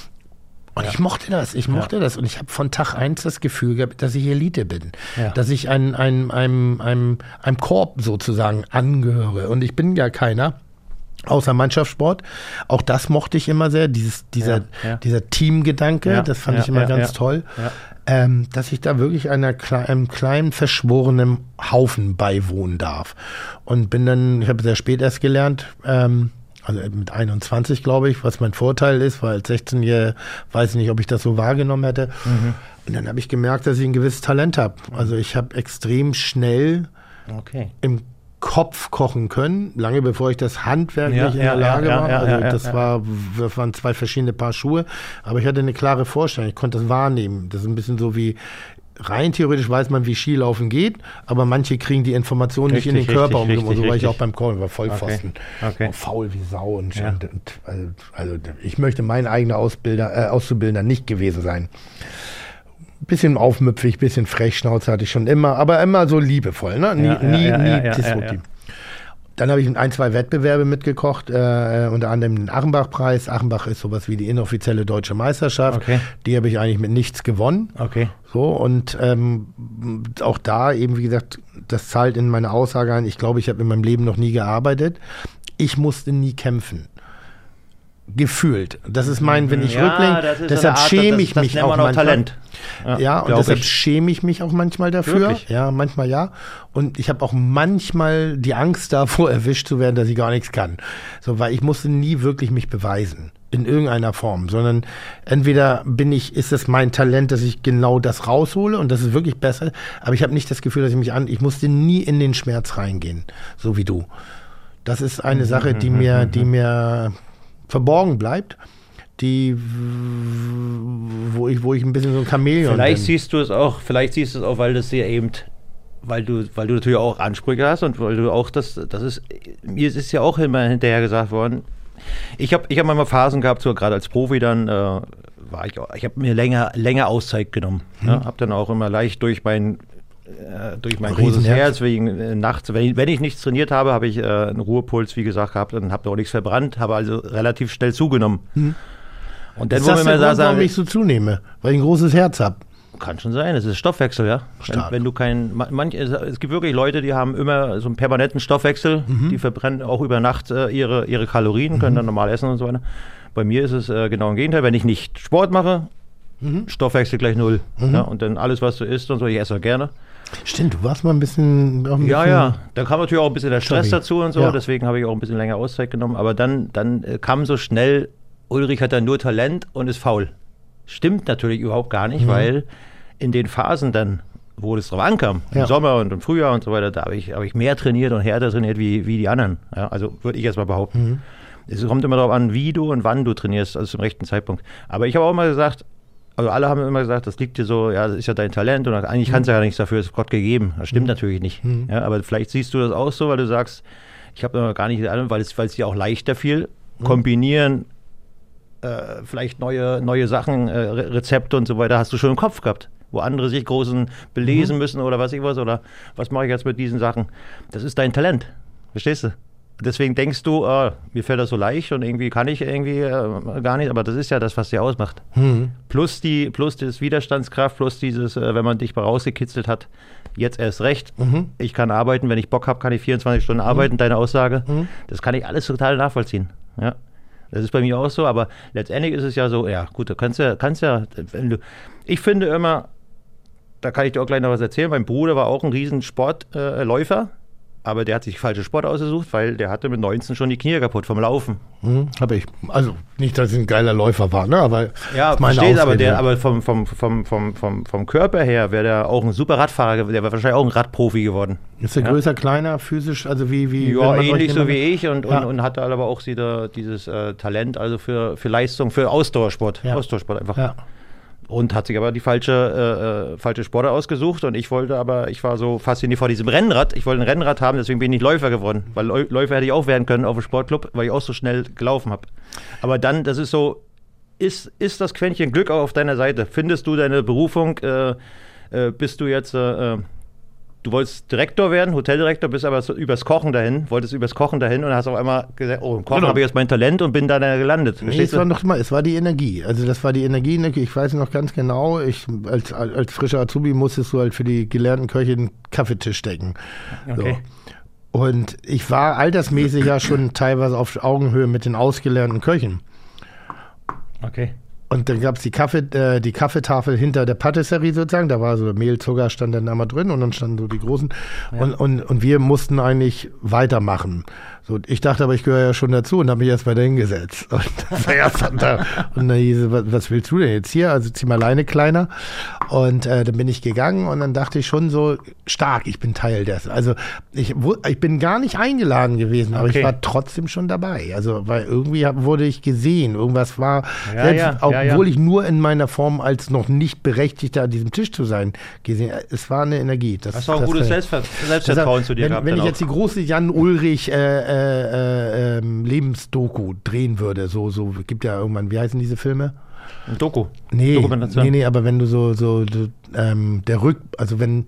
C: Und ja. ich mochte das, ich mochte ja. das. Und ich habe von Tag eins das Gefühl gehabt, dass ich Elite bin. Ja. Dass ich ein, ein, einem, einem, einem Korb sozusagen angehöre. Und ich bin ja keiner. Außer Mannschaftssport. Auch das mochte ich immer sehr, dieses, dieser, ja, ja. dieser Teamgedanke, ja, das fand ja, ich immer ja, ganz ja. toll. Ja. Ähm, dass ich da wirklich einer, einem kleinen, verschworenen Haufen beiwohnen darf. Und bin dann, ich habe sehr spät erst gelernt, ähm, also mit einundzwanzig, glaube ich, was mein Vorteil ist, weil als sechzehnjähriger weiß ich nicht, ob ich das so wahrgenommen hätte. Mhm. Und dann habe ich gemerkt, dass ich ein gewisses Talent habe. Also ich habe extrem schnell
B: okay.
C: im Kopf kochen können, lange bevor ich das handwerklich
B: ja,
C: in der
B: ja,
C: Lage
B: ja,
C: war.
B: ja,
C: also
B: ja,
C: das
B: ja.
C: war, das waren zwei verschiedene Paar Schuhe, aber ich hatte eine klare Vorstellung, ich konnte das wahrnehmen. Das ist ein bisschen so wie, rein theoretisch weiß man, wie Skilaufen geht, aber manche kriegen die Informationen nicht in den Körper
B: richtig,
C: um. Und so war
B: richtig.
C: ich auch beim Kochen, war Vollpfosten.
B: Okay. Okay.
C: Faul wie Sau. Und,
B: ja.
C: und, und also, also ich möchte mein eigener Ausbilder, äh, Auszubildender nicht gewesen sein. Bisschen aufmüpfig, bisschen Frechschnauze hatte ich schon immer, aber immer so liebevoll, ne? Nie,
B: ja, ja,
C: nie,
B: ja,
C: nie
B: ja, ja,
C: disruptiv.
B: ja, ja.
C: Dann habe ich ein, zwei Wettbewerbe mitgekocht, äh, unter anderem den Achenbach-Preis. Achenbach ist sowas wie die inoffizielle deutsche Meisterschaft.
B: Okay.
C: Die habe ich eigentlich mit nichts gewonnen.
B: Okay.
C: So, und ähm, auch da eben, wie gesagt, das zahlt in meine Aussage ein. Ich glaube, ich habe in meinem Leben noch nie gearbeitet. Ich musste nie kämpfen. Gefühlt. Das ist mein, wenn ich
B: ja,
C: rückblicke, deshalb
B: Art,
C: schäme
B: das,
C: ich
B: das
C: mich auch manchmal.
B: Talent.
C: Ja, ja und deshalb
B: ich.
C: schäme ich mich auch manchmal dafür.
B: Wirklich?
C: Ja, manchmal ja. Und ich habe auch manchmal die Angst davor, erwischt zu werden, dass ich gar nichts kann. So, weil ich musste nie wirklich mich beweisen. In irgendeiner Form. Sondern entweder bin ich, ist es mein Talent, dass ich genau das raushole und das ist wirklich besser. Aber ich habe nicht das Gefühl, dass ich mich an, ich musste nie in den Schmerz reingehen. So wie du. Das ist eine Sache, die mir, die mir verborgen bleibt, die, wo ich, wo ich ein bisschen so ein Chamäleon
B: Vielleicht
C: bin.
B: siehst du es auch, vielleicht siehst du es auch, weil das sehr eben, weil du, weil du natürlich auch Ansprüche hast und weil du auch das, das ist, mir ist ja auch immer hinterher gesagt worden, ich habe ich hab manchmal Phasen gehabt, so gerade als Profi dann, äh, war ich auch, ich habe mir länger, länger Auszeit genommen, hm. ne? Habe dann auch immer leicht durch mein durch mein großes Herz, wegen äh, nachts, wenn ich, wenn ich nichts trainiert habe, habe ich äh, einen Ruhepuls, wie gesagt, gehabt und habe auch nichts verbrannt, habe also relativ schnell zugenommen. Hm. Und dann,
C: ist
B: wo
C: das
B: wir
C: der
B: mal
C: Grund,
B: sagen,
C: warum ich so zunehme? Weil ich ein großes Herz habe.
B: Kann schon sein, es ist Stoffwechsel, ja. Wenn, wenn du kein, manch, es gibt wirklich Leute, die haben immer so einen permanenten Stoffwechsel, mhm. die verbrennen auch über Nacht äh, ihre, ihre Kalorien, können mhm. dann normal essen und so weiter. Bei mir ist es äh, genau im Gegenteil, wenn ich nicht Sport mache, mhm. Stoffwechsel gleich null. Mhm. Ja, und dann alles, was du isst und so, ich esse auch gerne.
C: Stimmt, du warst mal ein bisschen... Auch ein
B: ja,
C: bisschen
B: ja, da kam natürlich auch ein bisschen der Stress
C: sorry.
B: dazu und so, ja. Deswegen habe ich auch ein bisschen länger Auszeit genommen, aber dann, dann äh, kam so schnell, Ulrich hat dann nur Talent und ist faul. Stimmt natürlich überhaupt gar nicht, mhm. weil in den Phasen dann, wo es drauf ankam,
C: Ja.
B: im Sommer und im Frühjahr und so weiter, da habe ich, hab ich mehr trainiert und härter trainiert wie, wie die anderen. Ja, also würde ich jetzt mal behaupten.
C: Mhm.
B: Es kommt immer darauf an, wie du und wann du trainierst, also zum rechten Zeitpunkt. Aber ich habe auch immer gesagt, also alle haben immer gesagt, das liegt dir so, ja, das ist ja dein Talent und eigentlich
C: Mhm.
B: kannst du ja nichts dafür, ist Gott gegeben. Das stimmt
C: Mhm.
B: natürlich nicht.
C: Mhm.
B: Ja, aber vielleicht siehst du das auch so, weil du sagst, ich habe noch gar nicht, weil es, weil es dir auch leichter fiel,
C: Mhm.
B: kombinieren, äh, vielleicht neue, neue Sachen, äh, Re- Rezepte und so weiter, hast du schon im Kopf gehabt. Wo andere sich großen belesen
C: Mhm.
B: müssen oder was ich was, oder was mache ich jetzt mit diesen Sachen. Das ist dein Talent. Verstehst du? Deswegen denkst du, ah, mir fällt das so leicht und irgendwie kann ich irgendwie äh, gar nicht, aber das ist ja das, was dir ausmacht.
C: Mhm.
B: Plus die, plus das Widerstandskraft, plus dieses, äh, wenn man dich mal rausgekitzelt hat, jetzt erst recht.
C: Mhm.
B: Ich kann arbeiten, wenn ich Bock habe, kann ich vierundzwanzig Stunden arbeiten, deine Aussage.
C: Mhm.
B: Das kann ich alles total nachvollziehen. Ja. Das ist bei mir auch so, aber letztendlich ist es ja so, ja gut, du kannst ja, kannst ja, wenn du, ich finde immer, da kann ich dir auch gleich noch was erzählen, mein Bruder war auch ein riesen Sportläufer, äh, Läufer, aber der hat sich falsche Sport ausgesucht, weil der hatte mit neunzehn schon die Knie kaputt vom Laufen.
C: Mhm. Habe ich. Also nicht, dass ich ein geiler Läufer war, ne? Aber
B: Ja,
C: ist meine
B: versteht, aber,
C: Ausrede.
B: der, aber vom, vom, vom, vom, vom, vom Körper her wäre der auch ein super Radfahrer, der wäre wahrscheinlich auch ein Radprofi geworden.
C: Ist der
B: Ja.
C: größer, kleiner, physisch, also wie, wie wenn
B: Ja,
C: man euch
B: ähnlich so
C: jemand-
B: wie ich und,
C: Ja.
B: und, und hatte aber auch wieder dieses äh, Talent, also für, für Leistung, für Ausdauersport.
C: Ja.
B: Ausdauersport einfach.
C: Ja.
B: Und hat sich aber die falsche, äh, falsche Sportart ausgesucht und ich wollte aber, ich war so fasziniert vor diesem Rennrad. Ich wollte ein Rennrad haben, deswegen bin ich Läufer geworden. Weil Läu- Läufer hätte ich auch werden können auf dem Sportclub, weil ich auch so schnell gelaufen habe. Aber dann, das ist so, ist, ist das Quäntchen Glück auch auf deiner Seite? Findest du deine Berufung? Äh, äh, bist du jetzt, äh, du wolltest Direktor werden, Hoteldirektor, bist aber so übers Kochen dahin, wolltest übers Kochen dahin und hast auf einmal gesagt, oh, im Kochen
C: Genau.
B: habe ich jetzt mein Talent und bin da gelandet.
C: Nee,
B: Verstehst
C: es war
B: du?
C: noch mal, es war die Energie. Also das war die Energie. Ich weiß noch ganz genau, ich als, als frischer Azubi musstest du halt für die gelernten Köche einen Kaffeetisch decken.
B: Okay.
C: So. Und ich war altersmäßig ja schon teilweise auf Augenhöhe mit den ausgelernten Köchen.
B: Okay.
C: Und dann gab es die, Kaffee, äh, die Kaffeetafel hinter der Patisserie sozusagen. Da war so Mehl, Zucker stand dann immer drin und dann standen so die großen.
B: Ja.
C: Und, und, und wir mussten eigentlich weitermachen. So, ich dachte aber, ich gehöre ja schon dazu und habe mich erstmal da hingesetzt. Und, zuerst hat er- und dann hieß es, was, was willst du denn jetzt hier? Also zieh mal alleine kleiner. Und äh, dann bin ich gegangen und dann dachte ich schon so, stark, ich bin Teil dessen. Also ich, wu- ich bin gar nicht eingeladen gewesen, aber
B: Okay.
C: ich war trotzdem schon dabei. Also weil irgendwie hab, wurde ich gesehen, irgendwas war,
B: Ja,
C: selbst,
B: ja,
C: auch,
B: ja, ja.
C: obwohl ich nur in meiner Form als noch nicht Berechtigter an diesem Tisch zu sein gesehen. Es war eine Energie. Das,
B: Hast du auch ein
C: das,
B: gutes
C: äh,
B: Selbstver Selbstvertrauen zu dir
C: wenn,
B: gehabt?
C: wenn
B: dann
C: ich
B: auch?
C: jetzt die große Jan Ulrich äh, äh, ähm, Lebensdoku drehen würde, so, so gibt ja irgendwann, wie heißen diese Filme?
B: Ein Doku.
C: Nee,
B: Dokumentation.
C: nee, nee, aber wenn du so, so, so ähm, der Rück, also wenn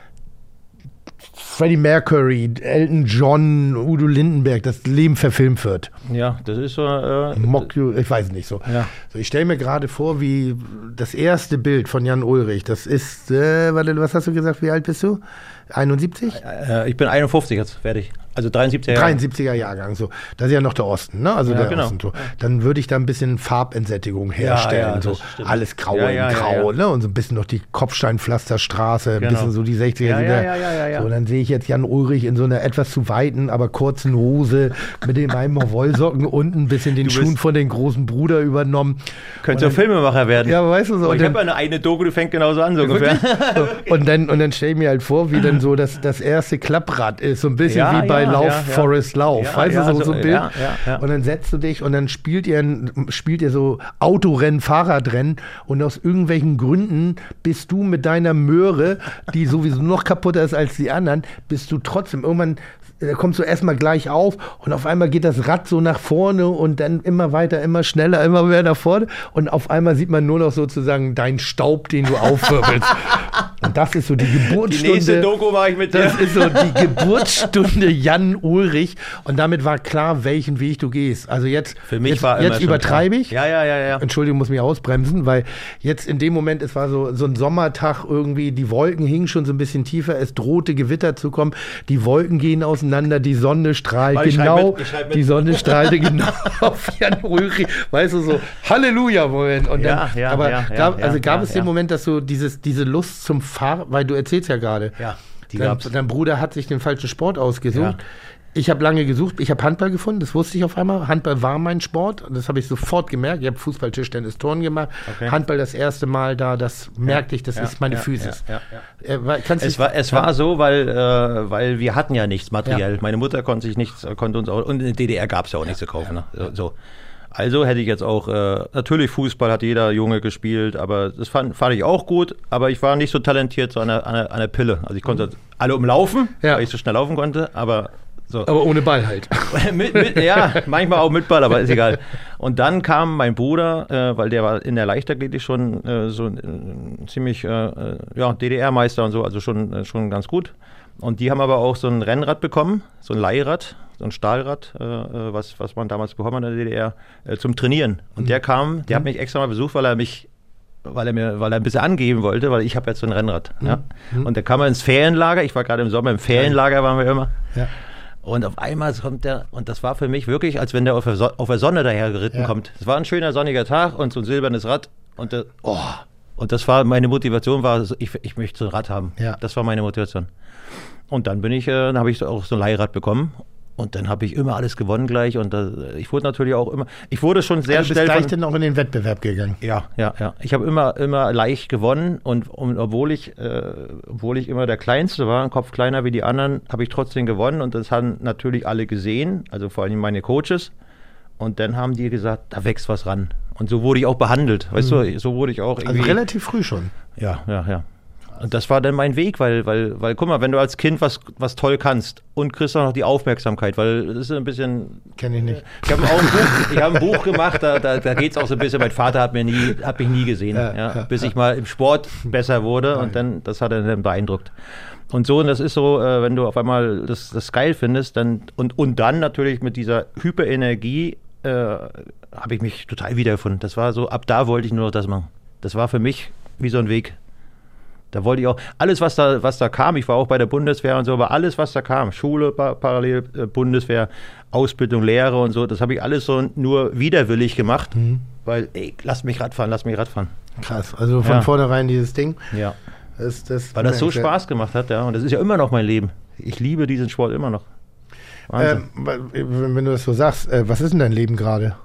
C: Freddie Mercury, Elton John, Udo Lindenberg, das Leben verfilmt wird.
B: Ja, das ist so. Äh,
C: Mock you, ich weiß nicht so.
B: Ja.
C: So, ich stelle mir gerade vor, wie das erste Bild von Jan Ulrich, das ist, äh, warte, was hast du gesagt, wie alt bist du? einundsiebzig?
B: äh, ich bin einundfünfzig jetzt fertig. Also dreiundsiebziger Jahre.
C: dreiundsiebziger Jahrgang, so. Das ist ja noch der Osten, ne? Also
B: Ja,
C: der
B: genau.
C: Osten, so. Dann würde ich da ein bisschen Farbentsättigung herstellen,
B: ja,
C: so.
B: das stimmt.
C: Alles grau
B: Ja,
C: in
B: ja, ja,
C: grau,
B: ja.
C: ne? Und so ein bisschen noch die Kopfsteinpflasterstraße, ein
B: Genau.
C: bisschen so die sechziger,
B: Ja,
C: siebziger.
B: ja, ja, ja, ja.
C: So, dann sehe ich jetzt Jan Ulrich in so einer etwas zu weiten, aber kurzen Hose mit den meinen Wollsocken unten, ein bisschen den
B: Du bist-
C: Schuhen von den großen Bruder übernommen.
B: Könntest du Filmemacher werden.
C: Ja, weißt du so.
B: Aber
C: Und
B: ich
C: dann-
B: habe eine, eine Doku, die fängt genauso an, so ungefähr.
C: Und dann, und dann stelle ich mir halt vor, wie dann so das, das erste Klapprad ist, so ein bisschen
B: Ja,
C: wie bei
B: ja,
C: Lauf,
B: ja, ja.
C: Forest Lauf.
B: Ja,
C: weißt
B: ja,
C: du, so,
B: so-
C: so ein Bild.
B: ja, ja, ja.
C: Und dann setzt du dich und dann spielt ihr, ein- spielt ihr so Autorennen, Fahrradrennen und aus irgendwelchen Gründen bist du mit deiner Möhre, die sowieso noch kaputter ist als die anderen, bist du trotzdem irgendwann, da kommst du erstmal gleich auf und auf einmal geht das Rad so nach vorne und dann immer weiter, immer schneller, immer mehr nach vorne und auf einmal sieht man nur noch sozusagen deinen Staub, den du aufwirbelst. Und das ist so die
B: Die
C: Geburtsstunde.
B: nächste Doku war ich mit dir.
C: Das ist so die Geburtsstunde Jan Ulrich und damit war klar, welchen Weg du gehst. Also jetzt,
B: Für mich
C: jetzt,
B: war immer
C: jetzt
B: schon
C: übertreibe
B: klar.
C: ich.
B: Ja, ja, ja, ja.
C: Entschuldigung, muss mich ausbremsen, weil jetzt in dem Moment, es war so, so ein Sommertag irgendwie, die Wolken hingen schon so ein bisschen tiefer, es drohte Gewitter zu kommen, die Wolken gehen auseinander, die Sonne strahlt
B: Warte, ich schreib
C: genau,
B: mit, ich schreib mit.
C: die Sonne strahlte genau auf Jan Ulrich, weißt du, so Halleluja, Moment. Und dann,
B: Ja, ja,
C: aber
B: ja, ja,
C: gab, also
B: ja,
C: gab
B: ja,
C: es den
B: ja.
C: Moment, dass du dieses, diese Lust zum Fahren, weil du erzählst ja gerade,
B: Ja, die
C: dein,
B: gab's.
C: dein Bruder hat sich den falschen Sport ausgesucht.
B: Ja.
C: Ich habe lange gesucht, ich habe Handball gefunden, das wusste ich auf einmal. Handball war mein Sport und das habe ich sofort gemerkt. Ich habe Fußball, Tischtennis, Turnen gemacht. Okay. Handball das erste Mal da, das merkte ich, das ja, ist meine ja, Physis. Ja, ja, ja. Äh,
B: es war, es war so, weil, äh, weil wir hatten ja nichts materiell. Ja. Meine Mutter konnte sich nichts, konnte uns auch, und in der D D R gab es ja auch nichts zu kaufen. Ne? So. Also hätte ich jetzt auch, äh, natürlich Fußball hat jeder Junge gespielt, aber das fand, fand ich auch gut, aber ich war nicht so talentiert so an der, an der, an der Pille. Also ich konnte mhm. alle umlaufen, ja. weil ich so schnell laufen konnte, aber so.
C: Aber ohne Ball halt.
B: mit, mit, ja, manchmal auch mit Ball, aber ist egal. Und dann kam mein Bruder, äh, weil der war in der Leichtathletik schon äh, so äh, ziemlich äh, ja, D D R-Meister und so, also schon, äh, schon ganz gut. Und die haben aber auch so ein Rennrad bekommen, so ein Leihrad, so ein Stahlrad, äh, was, was man damals bekommen hat in der D D R, äh, zum Trainieren. Und mhm. der kam, der mhm. hat mich extra mal besucht, weil er mich weil er mir, weil er ein bisschen angeben wollte, weil ich habe jetzt so ein Rennrad. Mhm. Ja. Und da kam er ins Ferienlager, ich war gerade im Sommer, im Ferienlager waren wir immer. Ja. Und auf einmal kommt der, und das war für mich wirklich, als wenn der auf der, so- auf der Sonne daher geritten ja. kommt. Es war ein schöner sonniger Tag und so ein silbernes Rad. Und, der, oh, und das war, meine Motivation war, ich, ich möchte so ein Rad haben. Ja. Das war meine Motivation. Und dann bin ich, äh, dann habe ich auch so ein Leihrad bekommen. Und dann habe ich immer alles gewonnen gleich und äh, ich wurde natürlich auch immer, ich wurde schon sehr
C: also
B: schnell...
C: Du bist leicht dann auch in den Wettbewerb gegangen.
B: Ja, ja, ja. Ich habe immer, immer leicht gewonnen und, und obwohl ich, äh, obwohl ich immer der Kleinste war, ein Kopf kleiner wie die anderen, habe ich trotzdem gewonnen und das haben natürlich alle gesehen, also vor allem meine Coaches. Und dann haben die gesagt, da wächst was ran. Und so wurde ich auch behandelt, weißt mhm. du, so wurde ich auch irgendwie...
C: Also relativ früh schon.
B: Ja, ja, ja. Und das war dann mein Weg, weil, weil, weil, guck mal, wenn du als Kind was, was toll kannst und kriegst auch noch die Aufmerksamkeit, weil das ist ein bisschen...
C: Kenn ich nicht.
B: Ich habe auch ein Buch, ich hab ein Buch gemacht, da, da, da geht es auch so ein bisschen, mein Vater hat, mir nie, hat mich nie gesehen, ja, ja, bis ja. ich mal im Sport besser wurde und dann, das hat er dann beeindruckt. Und so, und das ist so, äh, wenn du auf einmal das, das geil findest, dann, und, und dann natürlich mit dieser Hyperenergie äh, habe ich mich total wiedergefunden. Das war so, ab da wollte ich nur noch das machen. Das war für mich wie so ein Weg. Da wollte ich auch, alles was da, was da kam, ich war auch bei der Bundeswehr und so, aber alles was da kam, Schule, pa- parallel äh, Bundeswehr, Ausbildung, Lehre und so, das habe ich alles so nur widerwillig gemacht, mhm. weil, ey, lass mich Radfahren, lass mich Radfahren.
C: Krass, also von ja. vornherein dieses Ding.
B: Ja.
C: Das, das
B: weil das so Spaß gemacht hat, ja, und das ist ja immer noch mein Leben. Ich liebe diesen Sport immer noch.
C: Ähm, wenn du das so sagst, äh, was ist denn dein Leben gerade?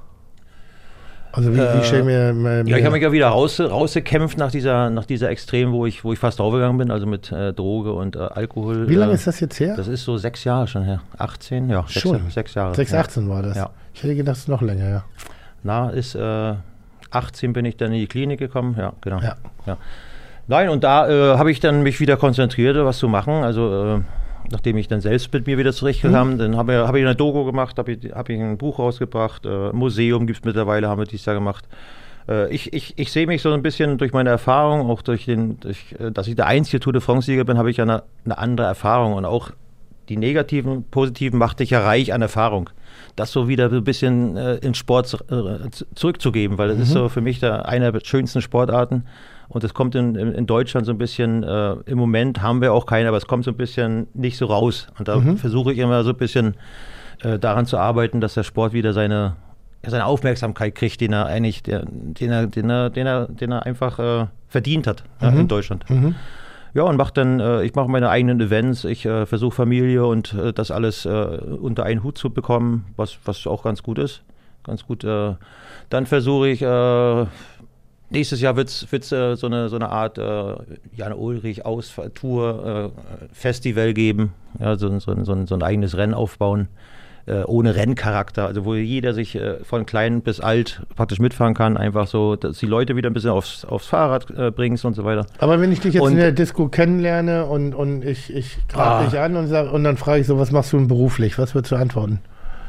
C: Also wie, wie stell mir, mir
B: ja, ich habe mich ja wieder raus, rausgekämpft nach dieser, nach dieser Extrem, wo ich, wo ich fast draufgegangen bin, also mit äh, Droge und äh, Alkohol.
C: Wie lange
B: äh,
C: ist das jetzt her?
B: Das ist so sechs Jahre schon her. achtzehn, ja. Sechs,
C: schon?
B: Sechs Jahre.
C: sechs achtzehn war das?
B: Ja.
C: Ich hätte gedacht, es ist noch länger, ja.
B: Na, ist äh, achtzehn bin ich dann in die Klinik gekommen, ja, genau.
C: Ja.
B: Ja. Nein, und da äh, habe ich dann mich wieder konzentriert, was zu machen, also äh, nachdem ich dann selbst mit mir wieder zurechtgekommen, mhm. dann habe ich, hab ich eine Doku gemacht, habe ich, hab ich ein Buch rausgebracht, äh, Museum gibt es mittlerweile, haben wir dieses Jahr gemacht. Äh, ich ich, ich sehe mich so ein bisschen durch meine Erfahrung, auch durch den, durch, äh, dass ich der einzige Tour de France-Sieger bin, habe ich ja eine, eine andere Erfahrung und auch die negativen, positiven macht dich ja reich an Erfahrung. Das so wieder ein bisschen äh, in Sport äh, zurückzugeben, weil das mhm. ist so für mich der, einer der schönsten Sportarten. Und es kommt in, in Deutschland so ein bisschen, äh, im Moment haben wir auch keine, aber es kommt so ein bisschen nicht so raus. Und da mhm. versuche ich immer so ein bisschen äh, daran zu arbeiten, dass der Sport wieder seine, seine Aufmerksamkeit kriegt, den er eigentlich, der, den, er, den, er, den, er, den er einfach äh, verdient hat mhm. ja, in Deutschland. Mhm. Ja, und mach dann, äh, ich mache meine eigenen Events, ich äh, versuche Familie und äh, das alles äh, unter einen Hut zu bekommen, was, was auch ganz gut ist. Ganz gut. Äh, dann versuche ich, äh, nächstes Jahr wird es äh, so, eine, so eine Art äh, Jan Ulrich Austour äh, Festival geben, ja, so, so, so, so ein eigenes Rennen aufbauen, äh, ohne Renncharakter, also wo jeder sich äh, von klein bis alt praktisch mitfahren kann, einfach so, dass die Leute wieder ein bisschen aufs, aufs Fahrrad äh, bringst und so weiter.
C: Aber wenn ich dich jetzt und, in der Disco kennenlerne und, und ich, ich grab ah. dich an und, sag, und dann frage ich so, was machst du denn beruflich, was würdest du antworten?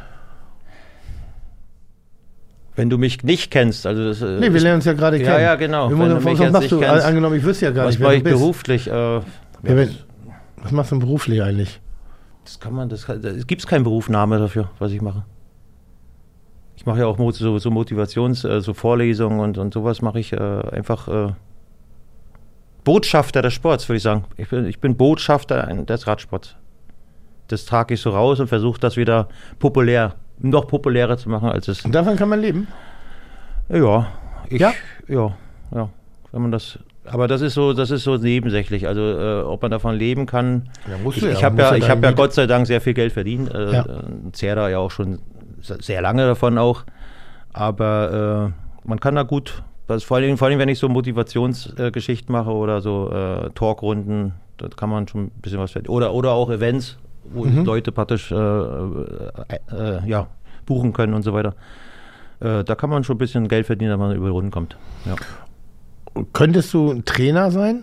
B: Wenn du mich nicht kennst, also das,
C: nee, wir
B: ist,
C: lernen uns ja gerade kennen.
B: Ja, ja, genau.
C: Wenn wenn du mich was machst du, kennst, angenommen, ich wüsste ja gar
B: was
C: nicht,
B: wer du bist. Was mache ich beruflich? Äh, ja,
C: wenn, was machst du denn beruflich eigentlich?
B: Das kann man, das es gibt keinen Berufname dafür, was ich mache. Ich mache ja auch so, so Motivations-, so Vorlesungen und, und sowas mache ich äh, einfach äh, Botschafter des Sports, würde ich sagen. Ich bin, ich bin Botschafter des Radsports. Das trage ich so raus und versuche das wieder populär, noch populärer zu machen, als es...
C: Und davon kann man leben?
B: Ja. Ich,
C: ja?
B: Ja, ja. Wenn man das... Aber das ist so, das ist so nebensächlich. Also äh, ob man davon leben kann.
C: Ja, musst
B: ich
C: du ja.
B: ich habe
C: Musst
B: ja,
C: ja
B: ich
C: dein
B: habe ja
C: Lied-
B: Gott sei Dank sehr viel Geld verdient. Äh,
C: Ja.
B: äh, zehre da ja auch schon sehr lange davon auch. Aber äh, man kann da gut, das vor allem, vor allem wenn ich so Motivationsgeschichten äh, mache oder so äh, Talkrunden, da kann man schon ein bisschen was verdienen. Oder, oder auch Events, wo
C: Mhm.
B: Leute praktisch äh, äh, äh, ja, buchen können und so weiter. Äh, da kann man schon ein bisschen Geld verdienen, wenn man über die Runden kommt. Ja.
C: Könntest du ein Trainer sein?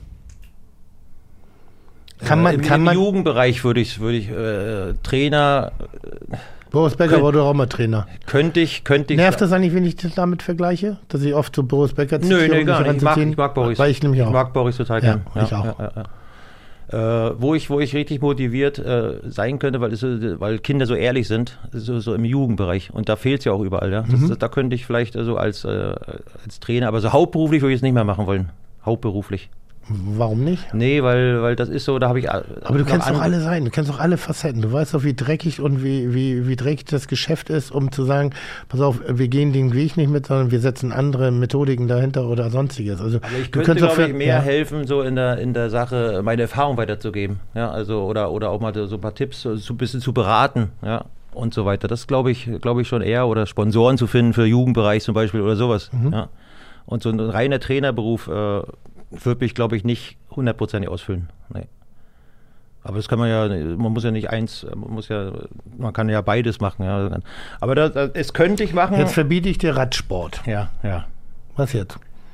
C: Kann man,
B: Im,
C: kann
B: im
C: man,
B: Jugendbereich würde ich, würde ich äh, Trainer,
C: Boris Becker
B: Könnt-
C: war doch auch mal Trainer.
B: könnte ich, könnte ich.
C: Nervt das eigentlich, wenn ich das damit vergleiche? Dass ich oft so Boris Becker
B: Nö,
C: zitiere,
B: nee,
C: um
B: gar
C: mich
B: nicht. Ich mag,
C: ranzuziehen?
B: ich mag Boris.
C: Weil ich nämlich auch.
B: Ich mag Boris total
C: Ja,
B: gern.
C: ich auch.
B: Ja, ja, ja. Äh, wo, ich, wo ich richtig motiviert äh, sein könnte, weil, es, so- weil Kinder so ehrlich sind, so, so im Jugendbereich. Und da fehlt es ja auch überall. Ja? Das,
C: Mhm.
B: das, da könnte ich vielleicht so als, äh, als Trainer, aber so hauptberuflich würde ich es nicht mehr machen wollen. Hauptberuflich.
C: Warum nicht?
B: Nee, weil, weil das ist so, da habe ich.
C: Aber du kennst doch alle sein, du kennst doch alle Facetten. Du weißt doch, wie dreckig und wie, wie, wie dreckig das Geschäft ist, um zu sagen, pass auf, wir gehen den Weg nicht mit, sondern wir setzen andere Methodiken dahinter oder sonstiges. Also,
B: Aber ich
C: du
B: könnte,
C: könntest doch
B: glaube ich,
C: für-
B: mehr
C: ja.
B: helfen, so in der, in der Sache, meine Erfahrung weiterzugeben. Ja, also, oder, oder auch mal so ein paar Tipps, so ein bisschen zu beraten, ja, und so weiter. Das glaube ich, glaube ich schon eher. Oder Sponsoren zu finden für Jugendbereich zum Beispiel oder sowas.
C: Mhm.
B: Ja. Und so ein reiner Trainerberuf äh, wird mich, glaube ich, nicht hundertprozentig ausfüllen. Nee. Aber das kann man ja, man muss ja nicht eins, man muss ja, man kann ja beides machen. Ja. Aber das, das könnte ich machen.
C: Jetzt verbiete ich dir Radsport.
B: ja, ja.
C: Was jetzt?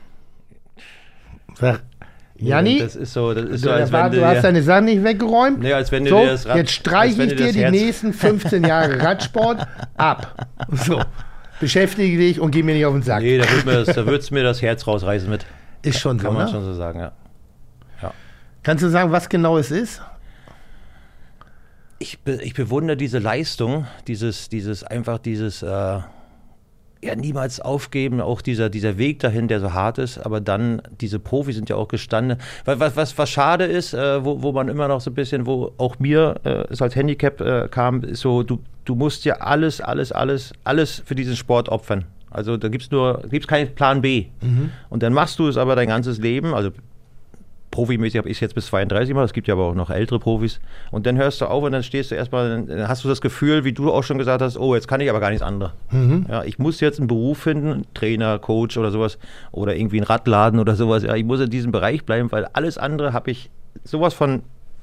C: Sag, Janni,
B: Das ist so, das ist
C: du,
B: so, als
C: war,
B: wenn
C: du
B: du
C: hast
B: dir-
C: deine Sachen nicht weggeräumt.
B: Nee, als wenn du
C: so,
B: dir das Rad-
C: jetzt streiche
B: als wenn
C: ich
B: du
C: dir
B: das
C: die
B: Herz-
C: nächsten fünfzehn Jahre Radsport ab. So, beschäftige dich und geh mir nicht auf den Sack.
B: Nee, da wird mir das, da wird's mir das Herz rausreißen mit.
C: Ist schon so,
B: Kann man
C: ne?
B: schon so sagen, ja.
C: Kannst du sagen, was genau es ist?
B: Ich, be, ich bewundere diese Leistung, dieses, dieses einfach dieses, äh, ja, niemals aufgeben, auch dieser, dieser Weg dahin, der so hart ist, aber dann, diese Profis sind ja auch gestanden. Was, was, was, was schade ist, äh, wo, wo man immer noch so ein bisschen, wo auch mir äh, es als Handicap äh, kam, ist so, du, du musst ja alles, alles, alles, alles für diesen Sport opfern. Also da gibt es nur, gibt's keinen Plan B.
C: Mhm.
B: Und dann machst du es aber dein ganzes Leben, also profimäßig habe ich es jetzt bis zweiunddreißig gemacht, es gibt ja aber auch noch ältere Profis. Und dann hörst du auf und dann stehst du erstmal, dann hast du das Gefühl, wie du auch schon gesagt hast, oh, jetzt kann ich aber gar nichts anderes.
C: Mhm.
B: Ja, ich muss jetzt einen Beruf finden, Trainer, Coach oder sowas, oder irgendwie einen Radladen oder sowas. Ja, ich muss in diesem Bereich bleiben, weil alles andere habe ich sowas von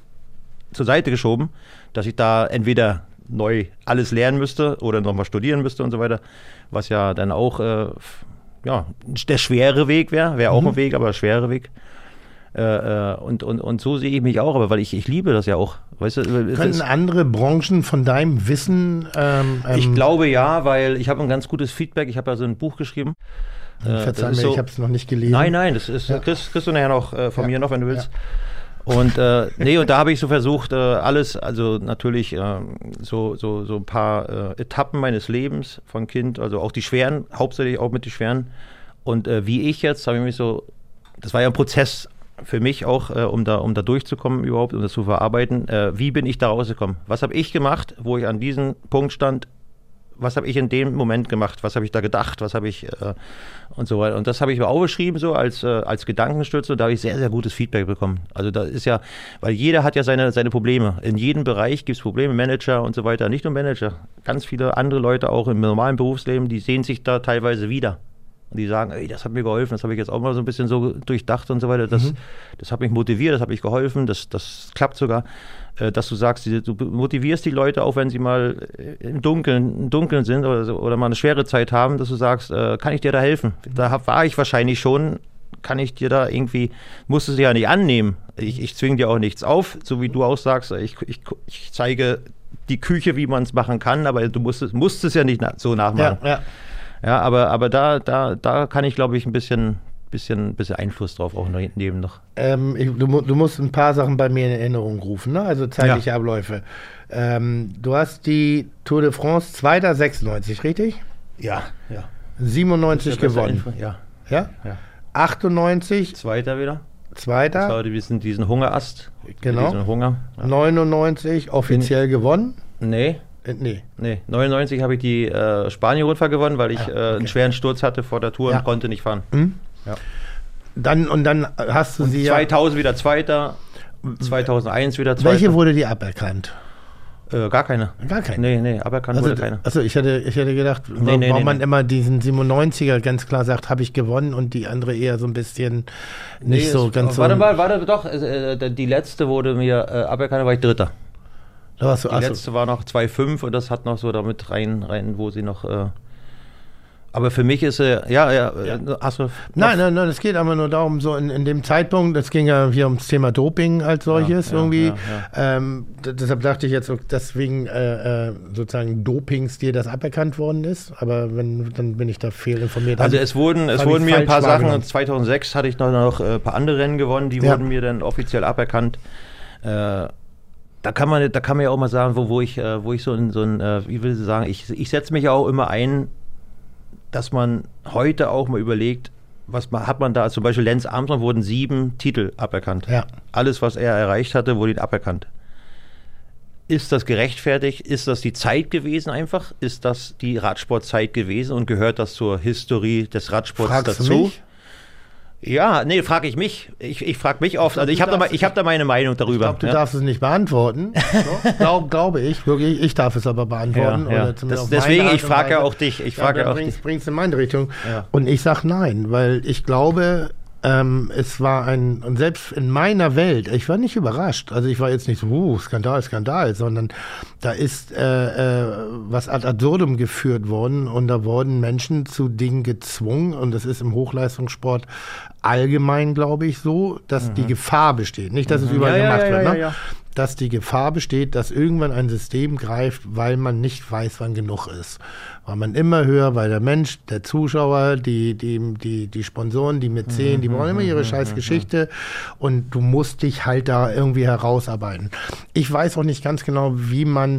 B: zur Seite geschoben, dass ich da entweder neu alles lernen müsste oder nochmal studieren müsste und so weiter, was ja dann auch äh, ja, der schwere Weg wäre, wäre auch
C: Mhm.
B: ein Weg, aber der schwere Weg. Äh, äh, und, und, und so sehe ich mich auch, aber weil ich, ich liebe das ja auch. Weißt du, es
C: Könnten
B: ist,
C: andere Branchen von deinem Wissen ähm, ähm,
B: ich glaube ja, weil ich habe ein ganz gutes Feedback. Ich habe ja so ein Buch geschrieben. Äh,
C: verzeih
B: das ist
C: mir,
B: so-
C: ich habe es noch nicht gelesen.
B: Nein, nein, das ist,
C: Ja.
B: kriegst, kriegst du nachher noch äh, von
C: Ja.
B: mir noch, wenn du willst. Und äh, nee, und da habe ich so versucht, äh, alles, also natürlich äh, so, so, so ein paar äh, Etappen meines Lebens von Kind, also auch die schweren, hauptsächlich auch mit die schweren. Und äh, wie ich jetzt, habe ich mich so, das war ja ein Prozess für mich auch, äh, um, da, um da durchzukommen überhaupt, um das zu verarbeiten. Äh, wie bin ich da rausgekommen? Was habe ich gemacht, wo ich an diesem Punkt stand? Was habe ich in dem Moment gemacht? Was habe ich da gedacht? Was habe ich äh, und so weiter. Und das habe ich mir aufgeschrieben, so als, äh, als Gedankenstütze. Und da habe ich sehr, sehr gutes Feedback bekommen. Also da ist ja, weil jeder hat ja seine, seine Probleme. In jedem Bereich gibt es Probleme, Manager und so weiter. Nicht nur Manager, ganz viele andere Leute auch im normalen Berufsleben, die sehen sich da teilweise wieder. Und die sagen, ey, das hat mir geholfen, das habe ich jetzt auch mal so ein bisschen so durchdacht und so weiter. Das,
C: Mhm.
B: das hat mich motiviert, das hat mich geholfen, das, das klappt sogar. Äh, dass du sagst, die- du motivierst die Leute, auch wenn sie mal äh, im Dunkeln, im Dunkeln sind oder, so, oder mal eine schwere Zeit haben, dass du sagst, äh, kann ich dir da helfen? Da hab, war ich wahrscheinlich schon, kann ich dir da irgendwie, musst du sie ja nicht annehmen. Ich, ich zwinge dir auch nichts auf, so wie du auch sagst, ich, ich, ich zeige die Küche, wie man es machen kann, aber du musst es, musst es ja nicht na, so nachmachen.
C: Ja, ja.
B: Ja, aber, aber da, da, da kann ich, glaube ich, ein bisschen, bisschen, bisschen Einfluss drauf auch neben noch.
C: Ähm, ich, du, mu- du musst ein paar Sachen bei mir in Erinnerung rufen, ne? Also zeitliche
B: Ja.
C: Abläufe. Ähm, du hast die Tour de France zweiter sechsundneunzig, richtig?
B: Ja, ja.
C: siebenundneunzig gewonnen.
B: Ja,
C: Ja?
B: ja.
C: achtundneunzig,
B: Zweiter wieder. Das
C: zweiter.
B: war diesen, diesen Hungerast.
C: Genau.
B: Diesen Hunger. Ja.
C: neunundneunzig offiziell gewonnen.
B: Nee,
C: Äh, nee.
B: nee. neunundneunzig habe ich die äh, Spanien-Rundfahrt gewonnen, weil ich
C: Ah,
B: äh, einen
C: okay.
B: schweren Sturz hatte vor der Tour
C: Ja.
B: und konnte nicht fahren.
C: Hm?
B: Ja.
C: Dann, und dann hast du
B: Und
C: sie
B: zweitausend wieder Zweiter, zweitausendeins wieder
C: ja.
B: Zweiter.
C: Welche wurde dir aberkannt?
B: Äh, gar keine.
C: Gar keine?
B: Nee, nee, aberkannt
C: Also,
B: wurde keine.
C: also ich hätte, ich hätte gedacht,
B: Nee,
C: warum
B: nee, nee,
C: man
B: nee.
C: immer diesen siebenundneunziger ganz klar sagt, habe ich gewonnen und die andere eher so ein bisschen nicht
B: Nee,
C: so
B: es,
C: ganz
B: warte
C: so.
B: mal, warte doch, äh, die letzte wurde mir äh, aberkannt, da war ich Dritter.
C: Da warst du,
B: Die
C: achso.
B: letzte war noch zwei Komma fünf und das hat noch so damit rein, rein wo sie noch. Äh, aber für mich ist sie, ja, ja, ja. Hast du.
C: Nein, nein, nein, es geht aber nur darum, so in, in dem Zeitpunkt, es ging ja hier ums Thema Doping als solches
B: Ja, ja,
C: irgendwie.
B: ja,
C: Ähm, d- deshalb dachte ich jetzt, so, deswegen äh, äh, sozusagen Dopings dir das aberkannt worden ist. Aber wenn, dann bin ich da fehlinformiert.
B: Also es wurden, es
C: Hab ich
B: wurden mir ein paar
C: falsch
B: Sachen,
C: wahrgenommen.
B: und zweitausendsechs hatte ich noch, noch äh, ein paar andere Rennen gewonnen, die
C: Ja.
B: wurden mir dann offiziell aberkannt. Äh, da kann man, da kann man ja auch mal sagen, wo, wo ich, äh, wo ich so in so ein, äh, wie will ich sagen, ich, ich setze mich auch immer ein, dass man heute auch mal überlegt, was man, hat man da, zum Beispiel Lance Armstrong wurden sieben Titel aberkannt.
C: Ja.
B: Alles, was er erreicht hatte, wurde ihm aberkannt. Ist das gerechtfertigt? Ist das die Zeit gewesen einfach? Ist das die Radsportzeit gewesen und gehört das zur Historie des Radsports
C: Fragst du
B: dazu?
C: mich?
B: Ja, nee, frage ich mich. Ich, ich frage mich oft. Also ich habe da, mal- ich hab da meine Meinung darüber.
C: Ich glaube, du
B: ja.
C: darfst es nicht beantworten. So, glaub, glaube ich, wirklich. Ich darf es aber beantworten.
B: Ja, ja.
C: Oder zumindest
B: Das-
C: auf
B: deswegen,
C: meine
B: ich
C: Art und
B: frage ja
C: Weise.
B: auch dich. Ich
C: Ja,
B: frage ja
C: dann
B: auch
C: bringst,
B: dich.
C: bringst in meine Richtung.
B: Ja.
C: Und ich sage nein, weil ich glaube, ähm, es war ein, und selbst in meiner Welt, ich war nicht überrascht. Also ich war jetzt nicht so, uh, Skandal, Skandal, sondern da ist äh, äh, was ad absurdum geführt worden und da wurden Menschen zu Dingen gezwungen und das ist im Hochleistungssport allgemein, glaube ich, so, dass
B: Mhm.
C: die Gefahr besteht. Nicht, dass es überall
B: Ja, ja,
C: gemacht
B: ja,
C: wird,
B: ja,
C: ne?
B: ja.
C: Dass die Gefahr besteht, dass irgendwann ein System greift, weil man nicht weiß, wann genug ist. Weil man immer höher, weil der Mensch, der Zuschauer, die, die, die, die Sponsoren, die Mäzen, die wollen immer ihre scheiß Geschichte und du musst dich halt da irgendwie herausarbeiten. Ich weiß auch nicht ganz genau, wie man,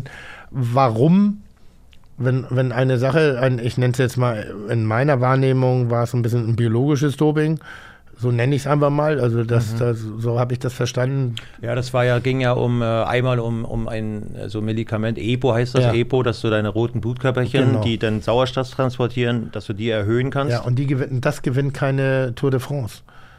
C: warum, wenn, wenn eine Sache, ein, ich nenne es jetzt mal, in meiner Wahrnehmung war es so ein bisschen ein biologisches Doping, so nenne ich es einfach mal, also das, das, so habe ich das verstanden.
B: Ja, das war ja, ging ja um äh, einmal um, um ein äh, so Medikament, EPO heißt das,
C: Ja.
B: EPO, dass du deine roten Blutkörperchen,
C: Genau.
B: die dann Sauerstoff transportieren, dass du die erhöhen kannst.
C: Ja, und die gewinnen, das gewinnt keine Tour de France.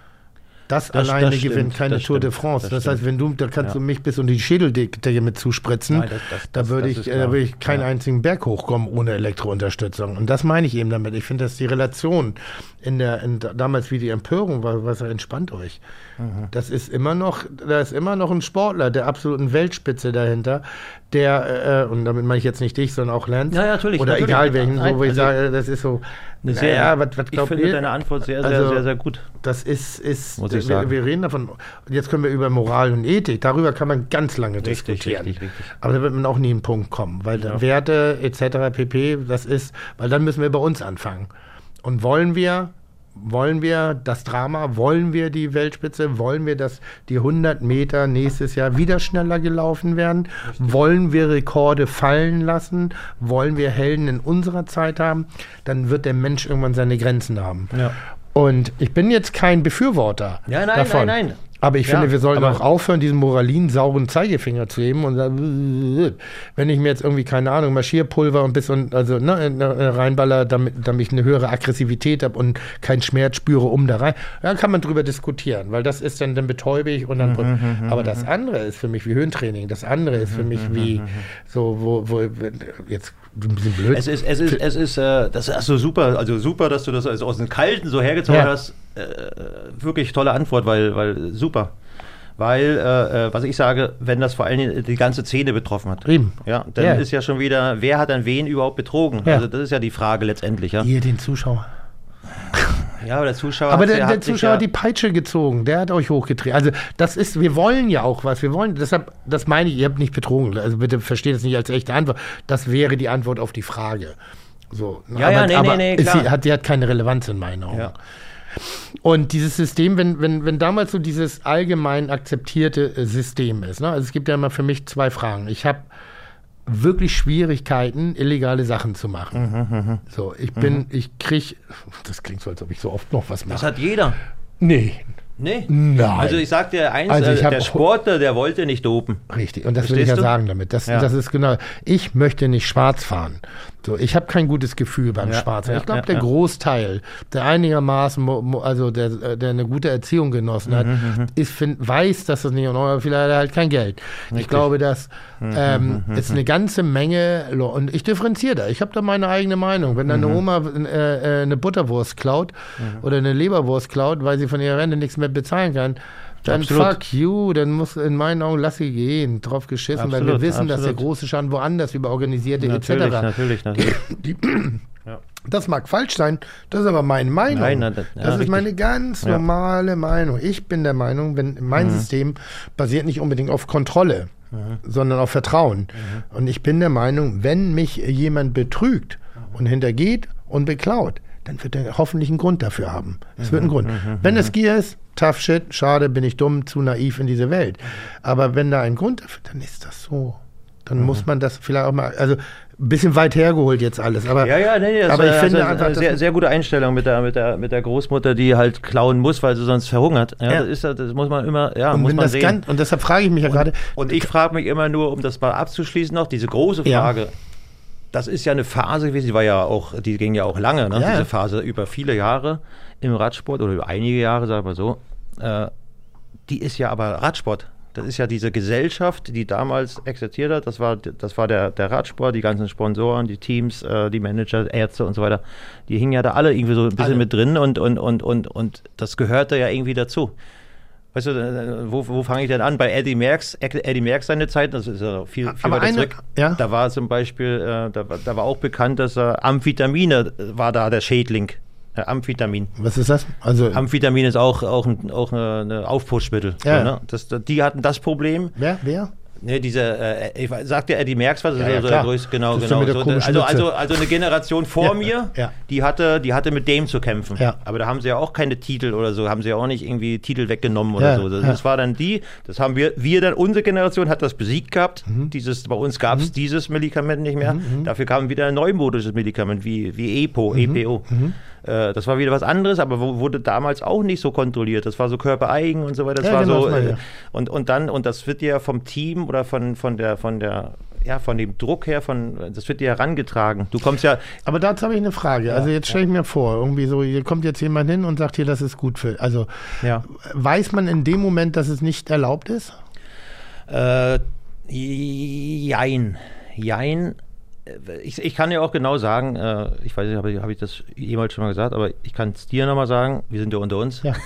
C: Das,
B: Das-
C: alleine
B: das stimmt,
C: gewinnt keine
B: das
C: Tour de
B: stimmt,
C: France.
B: das
C: Das,
B: stimmt.
C: heißt, wenn du, da kannst
B: Ja.
C: du mich bis unter die Schädeldecke mit zuspritzen,
B: Nein, das- das-
C: da
B: das-
C: würde
B: das
C: ich,
B: ist
C: äh, da
B: klar.
C: würde ich keinen
B: Ja.
C: einzigen Berg hochkommen ohne Elektrounterstützung. Und das meine ich eben damit. Ich finde, dass die Relation in der, in, damals wie die Empörung war, was entspannt euch.
B: Mhm.
C: Das ist immer noch, da ist immer noch ein Sportler der absoluten Weltspitze dahinter, der, äh, und damit meine ich jetzt nicht dich, sondern auch Lance.
B: Ja, ja, natürlich,
C: Oder
B: natürlich.
C: egal welchen,
B: Nein,
C: so, wo ich
B: also-
C: sage, das ist so,
B: Eine sehr,
C: naja, was, was
B: ich
C: glaubt
B: finde
C: ihr?
B: deine Antwort sehr, sehr,
C: Also,
B: sehr, sehr gut.
C: Das ist, ist
B: Muss ich
C: wir,
B: sagen.
C: wir reden davon, und jetzt können wir über Moral und Ethik, darüber kann man ganz lange
B: Richtig,
C: diskutieren.
B: richtig, richtig.
C: Aber da wird man auch nie einen Punkt kommen, weil
B: Ja.
C: Werte et cetera pp, das ist, weil dann müssen wir bei uns anfangen. Und wollen wir, wollen wir das Drama, wollen wir die Weltspitze, wollen wir, dass die hundert Meter nächstes Jahr wieder schneller gelaufen werden, wollen wir Rekorde fallen lassen, wollen wir Helden in unserer Zeit haben, dann wird der Mensch irgendwann seine Grenzen haben.
B: Ja.
C: Und ich bin jetzt kein Befürworter
B: Ja, nein,
C: davon.
B: nein, nein.
C: Aber ich
B: Ja,
C: finde, wir sollten
B: aber-
C: auch aufhören, diesen moralinsauren Zeigefinger zu heben und sagen, wenn ich mir jetzt irgendwie, keine Ahnung, Marschierpulver und bis und also ne, reinballer, damit, damit ich eine höhere Aggressivität habe und keinen Schmerz spüre um da rein, dann kann man drüber diskutieren, weil das ist dann, dann betäube ich und dann.
B: Mhm,
C: aber das andere ist für mich wie Höhentraining, das andere ist für mich wie so, wo, wo jetzt ein bisschen blöd.
B: Es ist, es ist, es ist, äh, das ist so super, also super, dass du das also aus dem Kalten so hergezogen
C: Ja.
B: hast. Äh, wirklich tolle Antwort, weil, weil super. Weil, äh, äh, was ich sage, wenn das vor allen Dingen die ganze Szene betroffen hat.
C: Eben.
B: Ja, dann
C: Ja.
B: ist ja schon wieder, wer hat dann wen überhaupt betrogen?
C: Ja.
B: Also das ist ja die Frage letztendlich, ja.
C: Ihr, den Zuschauer.
B: Ja, aber der Zuschauer
C: Aber
B: hat-
C: der, der
B: hat sich
C: Zuschauer
B: ja,
C: hat die Peitsche gezogen, der hat euch hochgetreten. Also das ist, wir wollen ja auch was, wir wollen, deshalb, das meine ich, ihr habt nicht betrogen, also bitte versteht das nicht als echte Antwort, das wäre die Antwort auf die Frage. So,
B: Ja, ja, nee, nee, nee,
C: ist
B: klar.
C: sie, hat, die hat keine Relevanz in meinen Augen.
B: Ja.
C: Und dieses System, wenn, wenn, wenn damals so dieses allgemein akzeptierte äh, System ist, ne? Also es gibt ja immer für mich zwei Fragen. Ich habe wirklich Schwierigkeiten, illegale Sachen zu machen. So, ich bin, ich krieg, das klingt so, als ob ich so oft noch was
B: das
C: mache.
B: hat jeder.
C: Nee,
B: Nee.
C: Nein.
B: Also ich sag dir eins,
C: Also ich
B: äh,
C: hab
B: der
C: auch-
B: Sportler, der wollte nicht dopen.
C: richtig. Und das will ich
B: Verstehst
C: ja
B: du?
C: sagen damit. Das,
B: Ja.
C: das ist genau. Ich möchte nicht schwarz fahren. So, ich habe kein gutes Gefühl beim
B: Ja,
C: Schwarzen.
B: ja,
C: Ich glaube,
B: ja,
C: der
B: ja.
C: Großteil, der einigermaßen, mo- mo- also der, der eine gute Erziehung genossen hat,
B: Mhm,
C: ist, find, weiß, dass das nicht in Ordnung ist, vielleicht hat er halt kein Geld. Ich
B: Richtig.
C: glaube, dass
B: Mhm,
C: ähm,
B: mhm,
C: es eine ganze Menge, Le- und ich differenziere da, ich habe da meine eigene Meinung. Wenn deine
B: Mhm.
C: Oma äh, äh, eine Butterwurst klaut oder eine Leberwurst klaut, weil sie von ihrer Rente nichts mehr bezahlen kann, dann
B: Absolut.
C: fuck you, dann muss in meinen Augen lass sie gehen, drauf geschissen, weil wir
B: Absolut,
C: wissen, dass der
B: absolut.
C: große Schaden woanders über organisierte
B: Natürlich,
C: et cetera.
B: natürlich, natürlich.
C: Die,
B: Ja.
C: das mag falsch sein, das ist aber meine Meinung.
B: Nein, nein, das- ja,
C: das ist
B: richtig.
C: meine ganz
B: Ja.
C: normale Meinung. Ich bin der Meinung, wenn mein
B: Mhm.
C: System basiert nicht unbedingt auf Kontrolle, sondern auf Vertrauen. Und ich bin der Meinung, wenn mich jemand betrügt und hintergeht und beklaut, dann wird er hoffentlich einen Grund dafür haben. Es wird einen Grund. Wenn es Gier ist, tough shit, schade, bin ich dumm, zu naiv in diese Welt. Aber wenn da ein Grund dafür, dann ist das so. Dann muss man das vielleicht auch mal, also ein bisschen weit hergeholt jetzt alles. Aber,
B: Ja, ja, nee, das
C: aber ich
B: ist
C: finde
B: also
C: einfach,
B: eine
C: das-
B: sehr, sehr gute Einstellung mit der, mit, der, mit der Großmutter, die halt klauen muss, weil sie sonst verhungert. Ja,
C: Ja.
B: Das, ist, ja- das muss man immer, ja,
C: und,
B: muss
C: wenn
B: man
C: das
B: sehen.
C: ganz, und deshalb frage ich mich ja gerade,
B: Und ich frage mich immer nur, um das mal abzuschließen noch, diese große
C: Ja.
B: Frage, das ist ja eine Phase gewesen, die war ja auch, die ging ja auch lange, ne?
C: Ja.
B: Diese Phase über viele Jahre im Radsport oder über einige Jahre, sagen wir so. Äh, die ist ja aber Radsport. Das ist ja diese Gesellschaft, die damals existiert hat. Das war, das war der, der Radsport, die ganzen Sponsoren, die Teams, äh, die Manager, Ärzte und so weiter. Die hingen ja da alle irgendwie so ein bisschen
C: Alle.
B: mit drin und, und, und, und, und das gehörte ja irgendwie dazu. Weißt du, äh, wo, wo fange ich denn an? Bei Eddie Merckx, Eddie Merckx seine Zeit, das ist ja viel, viel
C: Aber
B: weiter
C: eine-
B: zurück.
C: ja.
B: Da war zum Beispiel, äh, da, war- da war auch bekannt, dass er Amphetamine äh, war da der Schädling. Äh, Amphetamin.
C: was ist das? Also,
B: Amphetamin ist auch, auch, ein, auch eine, eine Aufputschmittel.
C: Ja.
B: So, ne? das, die hatten das Problem.
C: wer? Wer?
B: Ne, diese, äh, ich weiß- sagt der Eddie Merckx was? Das
C: Ja,
B: ist
C: ja,
B: so
C: klar.
B: der größte, genau,
C: Das ist
B: genau.
C: der mit der
B: So,
C: komischen
B: also,
C: Mütze.
B: also, also eine Generation vor
C: Ja,
B: mir,
C: ja.
B: Die, hatte, die hatte mit dem zu kämpfen.
C: Ja.
B: Aber da haben sie ja auch keine Titel oder so, haben sie ja auch nicht irgendwie Titel weggenommen oder
C: Ja,
B: so. Das,
C: ja.
B: das war dann die, das haben wir, wir dann, unsere Generation hat das besiegt gehabt.
C: Mhm.
B: Dieses, bei uns gab es dieses Medikament nicht mehr. Dafür kam wieder ein neumodisches Medikament wie, wie E P O, E P O.
C: Mhm.
B: Äh, das war wieder was anderes, aber wo- wurde damals auch nicht so kontrolliert. Das war so körpereigen und so weiter. Das
C: Ja,
B: war
C: genau,
B: so,
C: das meine ich,
B: äh,
C: ja.
B: und, und dann, und das wird ja vom Team oder von, von der, von der, ja, von dem Druck her, von, das wird dir herangetragen. Du kommst ja,
C: Aber dazu habe ich eine Frage. Also jetzt stelle ich mir vor, irgendwie so, hier kommt jetzt jemand hin und sagt hier, das ist gut für. Also
B: ja,
C: weiß man in dem Moment, dass es nicht erlaubt ist?
B: äh, jein, jein. Ich, ich kann ja auch genau sagen, äh, ich weiß nicht, habe ich, hab ich das jemals schon mal gesagt, aber ich kann es dir nochmal sagen, wir sind ja unter uns.
C: Ja.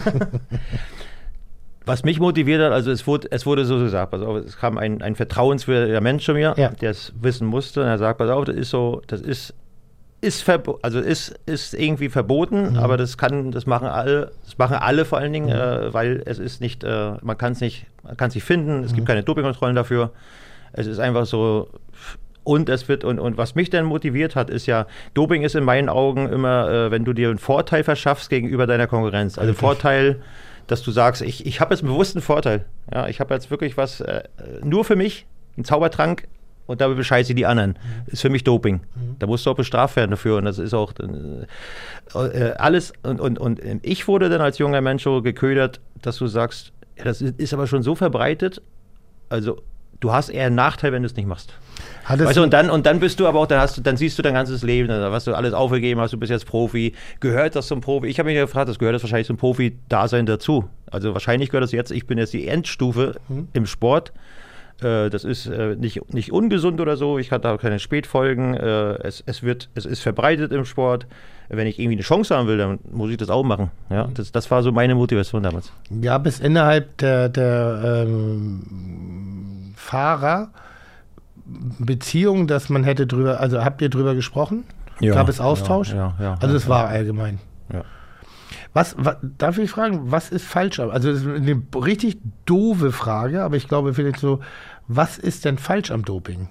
B: Was mich motiviert hat, also es wurde, es wurde so gesagt, pass auf, es kam ein, ein vertrauenswürdiger Mensch zu mir,
C: Ja.
B: der es wissen musste, und er sagt, pass auf, das ist so, das ist, ist verbo- also ist, ist irgendwie verboten, aber das kann, das machen alle, das machen alle vor allen Dingen, äh, weil es ist nicht, äh, man kann es nicht, man kann es nicht finden, es gibt keine Dopingkontrollen dafür. Es ist einfach so, und es wird, und, und was mich dann motiviert hat, ist ja, Doping ist in meinen Augen immer, äh, wenn du dir einen Vorteil verschaffst gegenüber deiner Konkurrenz. Also Vorteil, dass du sagst, ich, ich habe jetzt einen bewussten Vorteil. Ja, ich habe jetzt wirklich was äh, nur für mich, einen Zaubertrank, und dabei bescheiße ich die anderen. Ist für mich Doping. Da musst du auch bestraft werden dafür. Und das ist auch äh, äh, alles. Und, und, und ich wurde dann als junger Mensch so geködert, dass du sagst, ja, das ist, ist aber schon so verbreitet. Also du hast eher einen Nachteil, wenn du es nicht machst.
C: Hat es
B: Weißt du, und dann, und dann bist du aber auch, dann hast du, dann siehst du dein ganzes Leben, dann hast du alles aufgegeben, hast du bist jetzt Profi. Gehört das zum Profi? Ich habe mich ja gefragt, das gehört das wahrscheinlich zum Profi-Dasein dazu. Also wahrscheinlich gehört das jetzt, ich bin jetzt die Endstufe
C: Mhm.
B: im Sport. Äh, das ist äh, nicht, nicht ungesund oder so, ich hatte auch keine Spätfolgen. Äh, es, es, wird, es ist verbreitet im Sport. Wenn ich irgendwie eine Chance haben will, dann muss ich das auch machen. Ja? Das, das war so meine Motivation damals.
C: Gab es innerhalb der, der ähm, Fahrer Beziehungen, dass man hätte drüber, also habt ihr drüber gesprochen?
B: Ja,
C: Gab es Austausch?
B: ja, ja, ja,
C: also es
B: ja,
C: war allgemein.
B: Ja.
C: Was, wa, darf ich fragen, was ist falsch? am- Also das ist eine richtig doofe Frage, aber ich glaube vielleicht so, was ist denn falsch am Doping?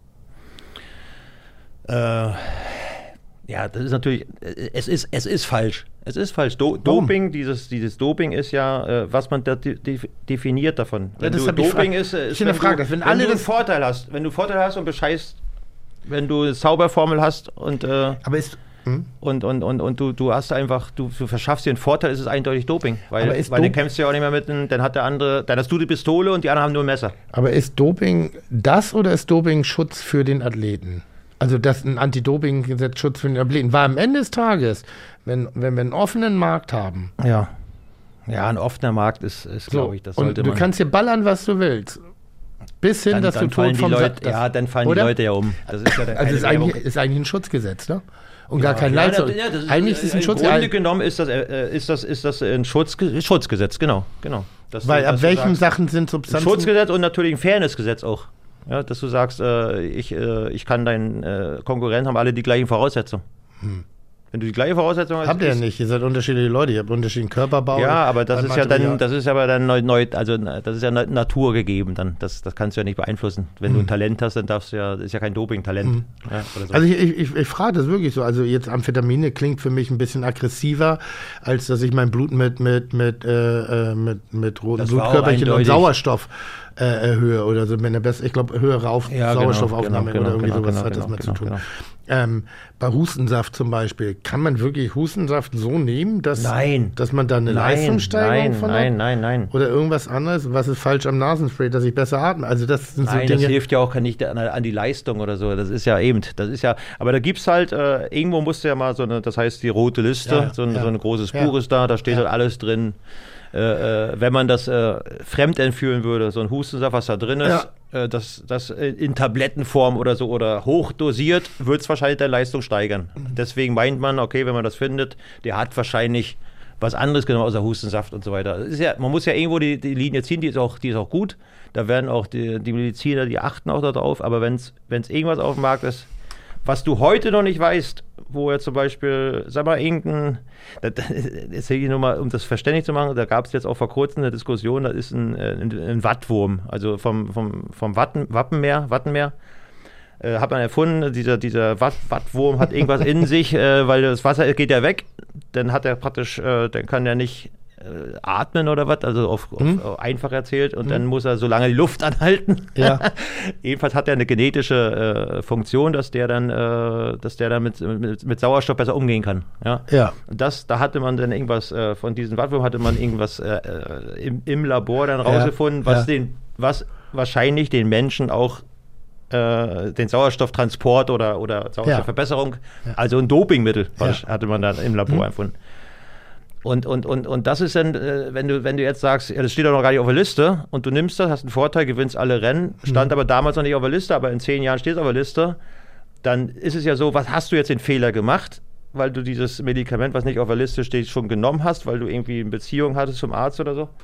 B: Äh, ja, das ist natürlich, äh, es ist, es ist falsch. Es ist falsch. Do, Doping, dieses, dieses Doping ist ja, äh, was man da de, de, definiert davon.
C: Ja,
B: Wenn
C: das
B: du,
C: hab ich
B: Doping
C: fra-
B: ist, äh,
C: ich
B: ist
C: hinterfrage
B: du,
C: das. Wenn
B: wenn
C: alle
B: du einen
C: das-
B: Vorteil hast, wenn du Vorteil hast und bescheißt, wenn du eine Zauberformel hast und, äh,
C: Aber ist, hm?
B: und, und, und, und du, du hast einfach, du, du verschaffst dir einen Vorteil, ist es eindeutig Doping. Weil,
C: Aber ist
B: weil dann
C: Dop-
B: kämpfst du ja auch nicht mehr mit, einem- dann hat der andere, dann hast du die Pistole und die anderen haben nur ein Messer.
C: aber ist Doping das oder ist Doping Schutz für den Athleten? Also das ein Anti-Doping-Gesetz Schutz für den Athleten. Weil am Ende des Tages, wenn, wenn wir einen offenen Markt haben.
B: Ja. Ja, ein offener Markt ist, ist
C: So,
B: glaube ich, das
C: und
B: sollte
C: du
B: man.
C: kannst hier ballern, was du willst. Bis hin,
B: dann,
C: dass
B: dann
C: du
B: fallen
C: tot
B: die
C: vom
B: Leute,
C: Sack das,
B: Ja, dann fallen
C: oder?
B: die Leute ja um. Das ist ja dann
C: Also
B: keine
C: ist eigentlich,
B: Werbung.
C: ist eigentlich ein Schutzgesetz, ne? Und
B: Ja,
C: gar kein
B: ja,
C: Leistung.
B: ja, das ist,
C: eigentlich ist es ein
B: Im
C: Schutzgesetz.
B: Grunde genommen ist das, äh, ist das, ist das ein Schutzge Schutzgesetz, genau. genau. Dass
C: Weil
B: du,
C: ab
B: dass du
C: welchen
B: sagst,
C: Sachen sind
B: ein
C: Substanzen?
B: Schutzgesetz und natürlich ein Fairnessgesetz auch. Ja, dass du sagst, äh, ich, äh, ich kann deinen äh, Konkurrenten, haben alle die gleichen Voraussetzungen. Hm. Wenn du die gleiche Voraussetzung hast.
C: Habt ihr ja
B: ist-
C: nicht, ihr seid unterschiedliche Leute, ihr habt unterschiedlichen Körperbau.
B: Ja, aber das
C: beim
B: ist ja
C: Material.
B: dann, das ist aber dann neu, neu also das ist ja na- Natur gegeben dann. Das, das kannst du ja nicht beeinflussen. Wenn du ein Talent hast, dann darfst du ja, das ist ja kein Doping-Talent. Ja, oder so.
C: Also ich, ich, ich, ich frage das wirklich so. Also jetzt Amphetamine klingt für mich ein bisschen aggressiver, als dass ich mein Blut mit, mit, mit, äh, äh, mit, mit roten
B: Das war auch
C: Blutkörperchen und
B: eindeutig.
C: Sauerstoff äh, erhöhe oder so. Wenn der best, ich glaube, höhere Auf
B: Ja, genau,
C: Sauerstoffaufnahme
B: genau,
C: oder irgendwie
B: genau,
C: sowas
B: genau,
C: hat das
B: genau,
C: mit
B: genau,
C: zu tun.
B: genau.
C: Ähm, bei Hustensaft zum Beispiel, kann man wirklich Hustensaft so nehmen, dass,
B: Nein.
C: dass man da eine
B: Nein,
C: Leistungssteigerung
B: nein,
C: von
B: nein,
C: hat?
B: nein, nein.
C: Oder irgendwas anderes? Was ist falsch am Nasenspray, dass ich besser atme? Also das sind
B: Nein,
C: so
B: das
C: Dinge.
B: hilft ja auch nicht an, an die Leistung oder so. Das ist ja eben, das ist ja, aber da gibt es halt, äh, irgendwo musst du ja mal so eine, das heißt die rote Liste,
C: Ja,
B: so, ein,
C: ja.
B: so ein großes
C: Ja.
B: Buch ist da, da steht
C: Ja.
B: halt alles drin. Äh, äh, wenn man das äh, fremd entführen würde, so ein Hustensaft, was da drin ist, äh, das, das in Tablettenform oder so oder hochdosiert, wird es wahrscheinlich der Leistung steigern. Deswegen meint man, okay, wenn man das findet, der hat wahrscheinlich was anderes genommen außer Hustensaft und so weiter. Das ist ja, man muss ja irgendwo die, die Linie ziehen, die ist auch, die ist auch gut. Da werden auch die, die Mediziner, die achten auch darauf, aber wenn es irgendwas auf dem Markt ist, was du heute noch nicht weißt, wo er zum Beispiel, sag mal, irgendein, das, das erzähle ich nur mal, um das verständlich zu machen, da gab es jetzt auch vor kurzem eine Diskussion, da ist ein, ein, ein Wattwurm, also vom, vom, vom Watten, Wappenmeer, Wattenmeer, äh, hat man erfunden, dieser, dieser Watt, Wattwurm hat irgendwas in sich, äh, weil das Wasser geht ja weg, dann hat er praktisch, äh, dann kann er nicht äh, atmen oder was, also auf,
C: Hm?
B: auf, auf einfach erzählt und hm. dann muss er so lange die Luft anhalten.
C: Ja.
B: Jedenfalls hat er eine genetische äh, Funktion, dass der dann, äh, dass der dann mit, mit, mit Sauerstoff besser umgehen kann. Ja.
C: Ja.
B: Und das, da hatte man dann irgendwas, äh, von diesem Wattwurm hatte man irgendwas äh, äh, im, im Labor dann rausgefunden, was
C: ja.
B: den, was wahrscheinlich den Menschen auch äh, den Sauerstofftransport oder, oder Sauerstoffverbesserung,
C: Ja.
B: also ein Dopingmittel,
C: Ja.
B: hatte man dann im Labor
C: Hm.
B: erfunden. Und, und, und, und das ist dann, äh, wenn du, wenn du jetzt sagst, ja, das steht doch noch gar nicht auf der Liste und du nimmst das, hast einen Vorteil, gewinnst alle Rennen, stand aber damals noch nicht auf der Liste, aber in zehn Jahren steht es auf der Liste, dann ist es ja so, was hast du jetzt den Fehler gemacht, weil du dieses Medikament, was nicht auf der Liste steht, schon genommen hast, weil du irgendwie eine Beziehung hattest zum Arzt oder so?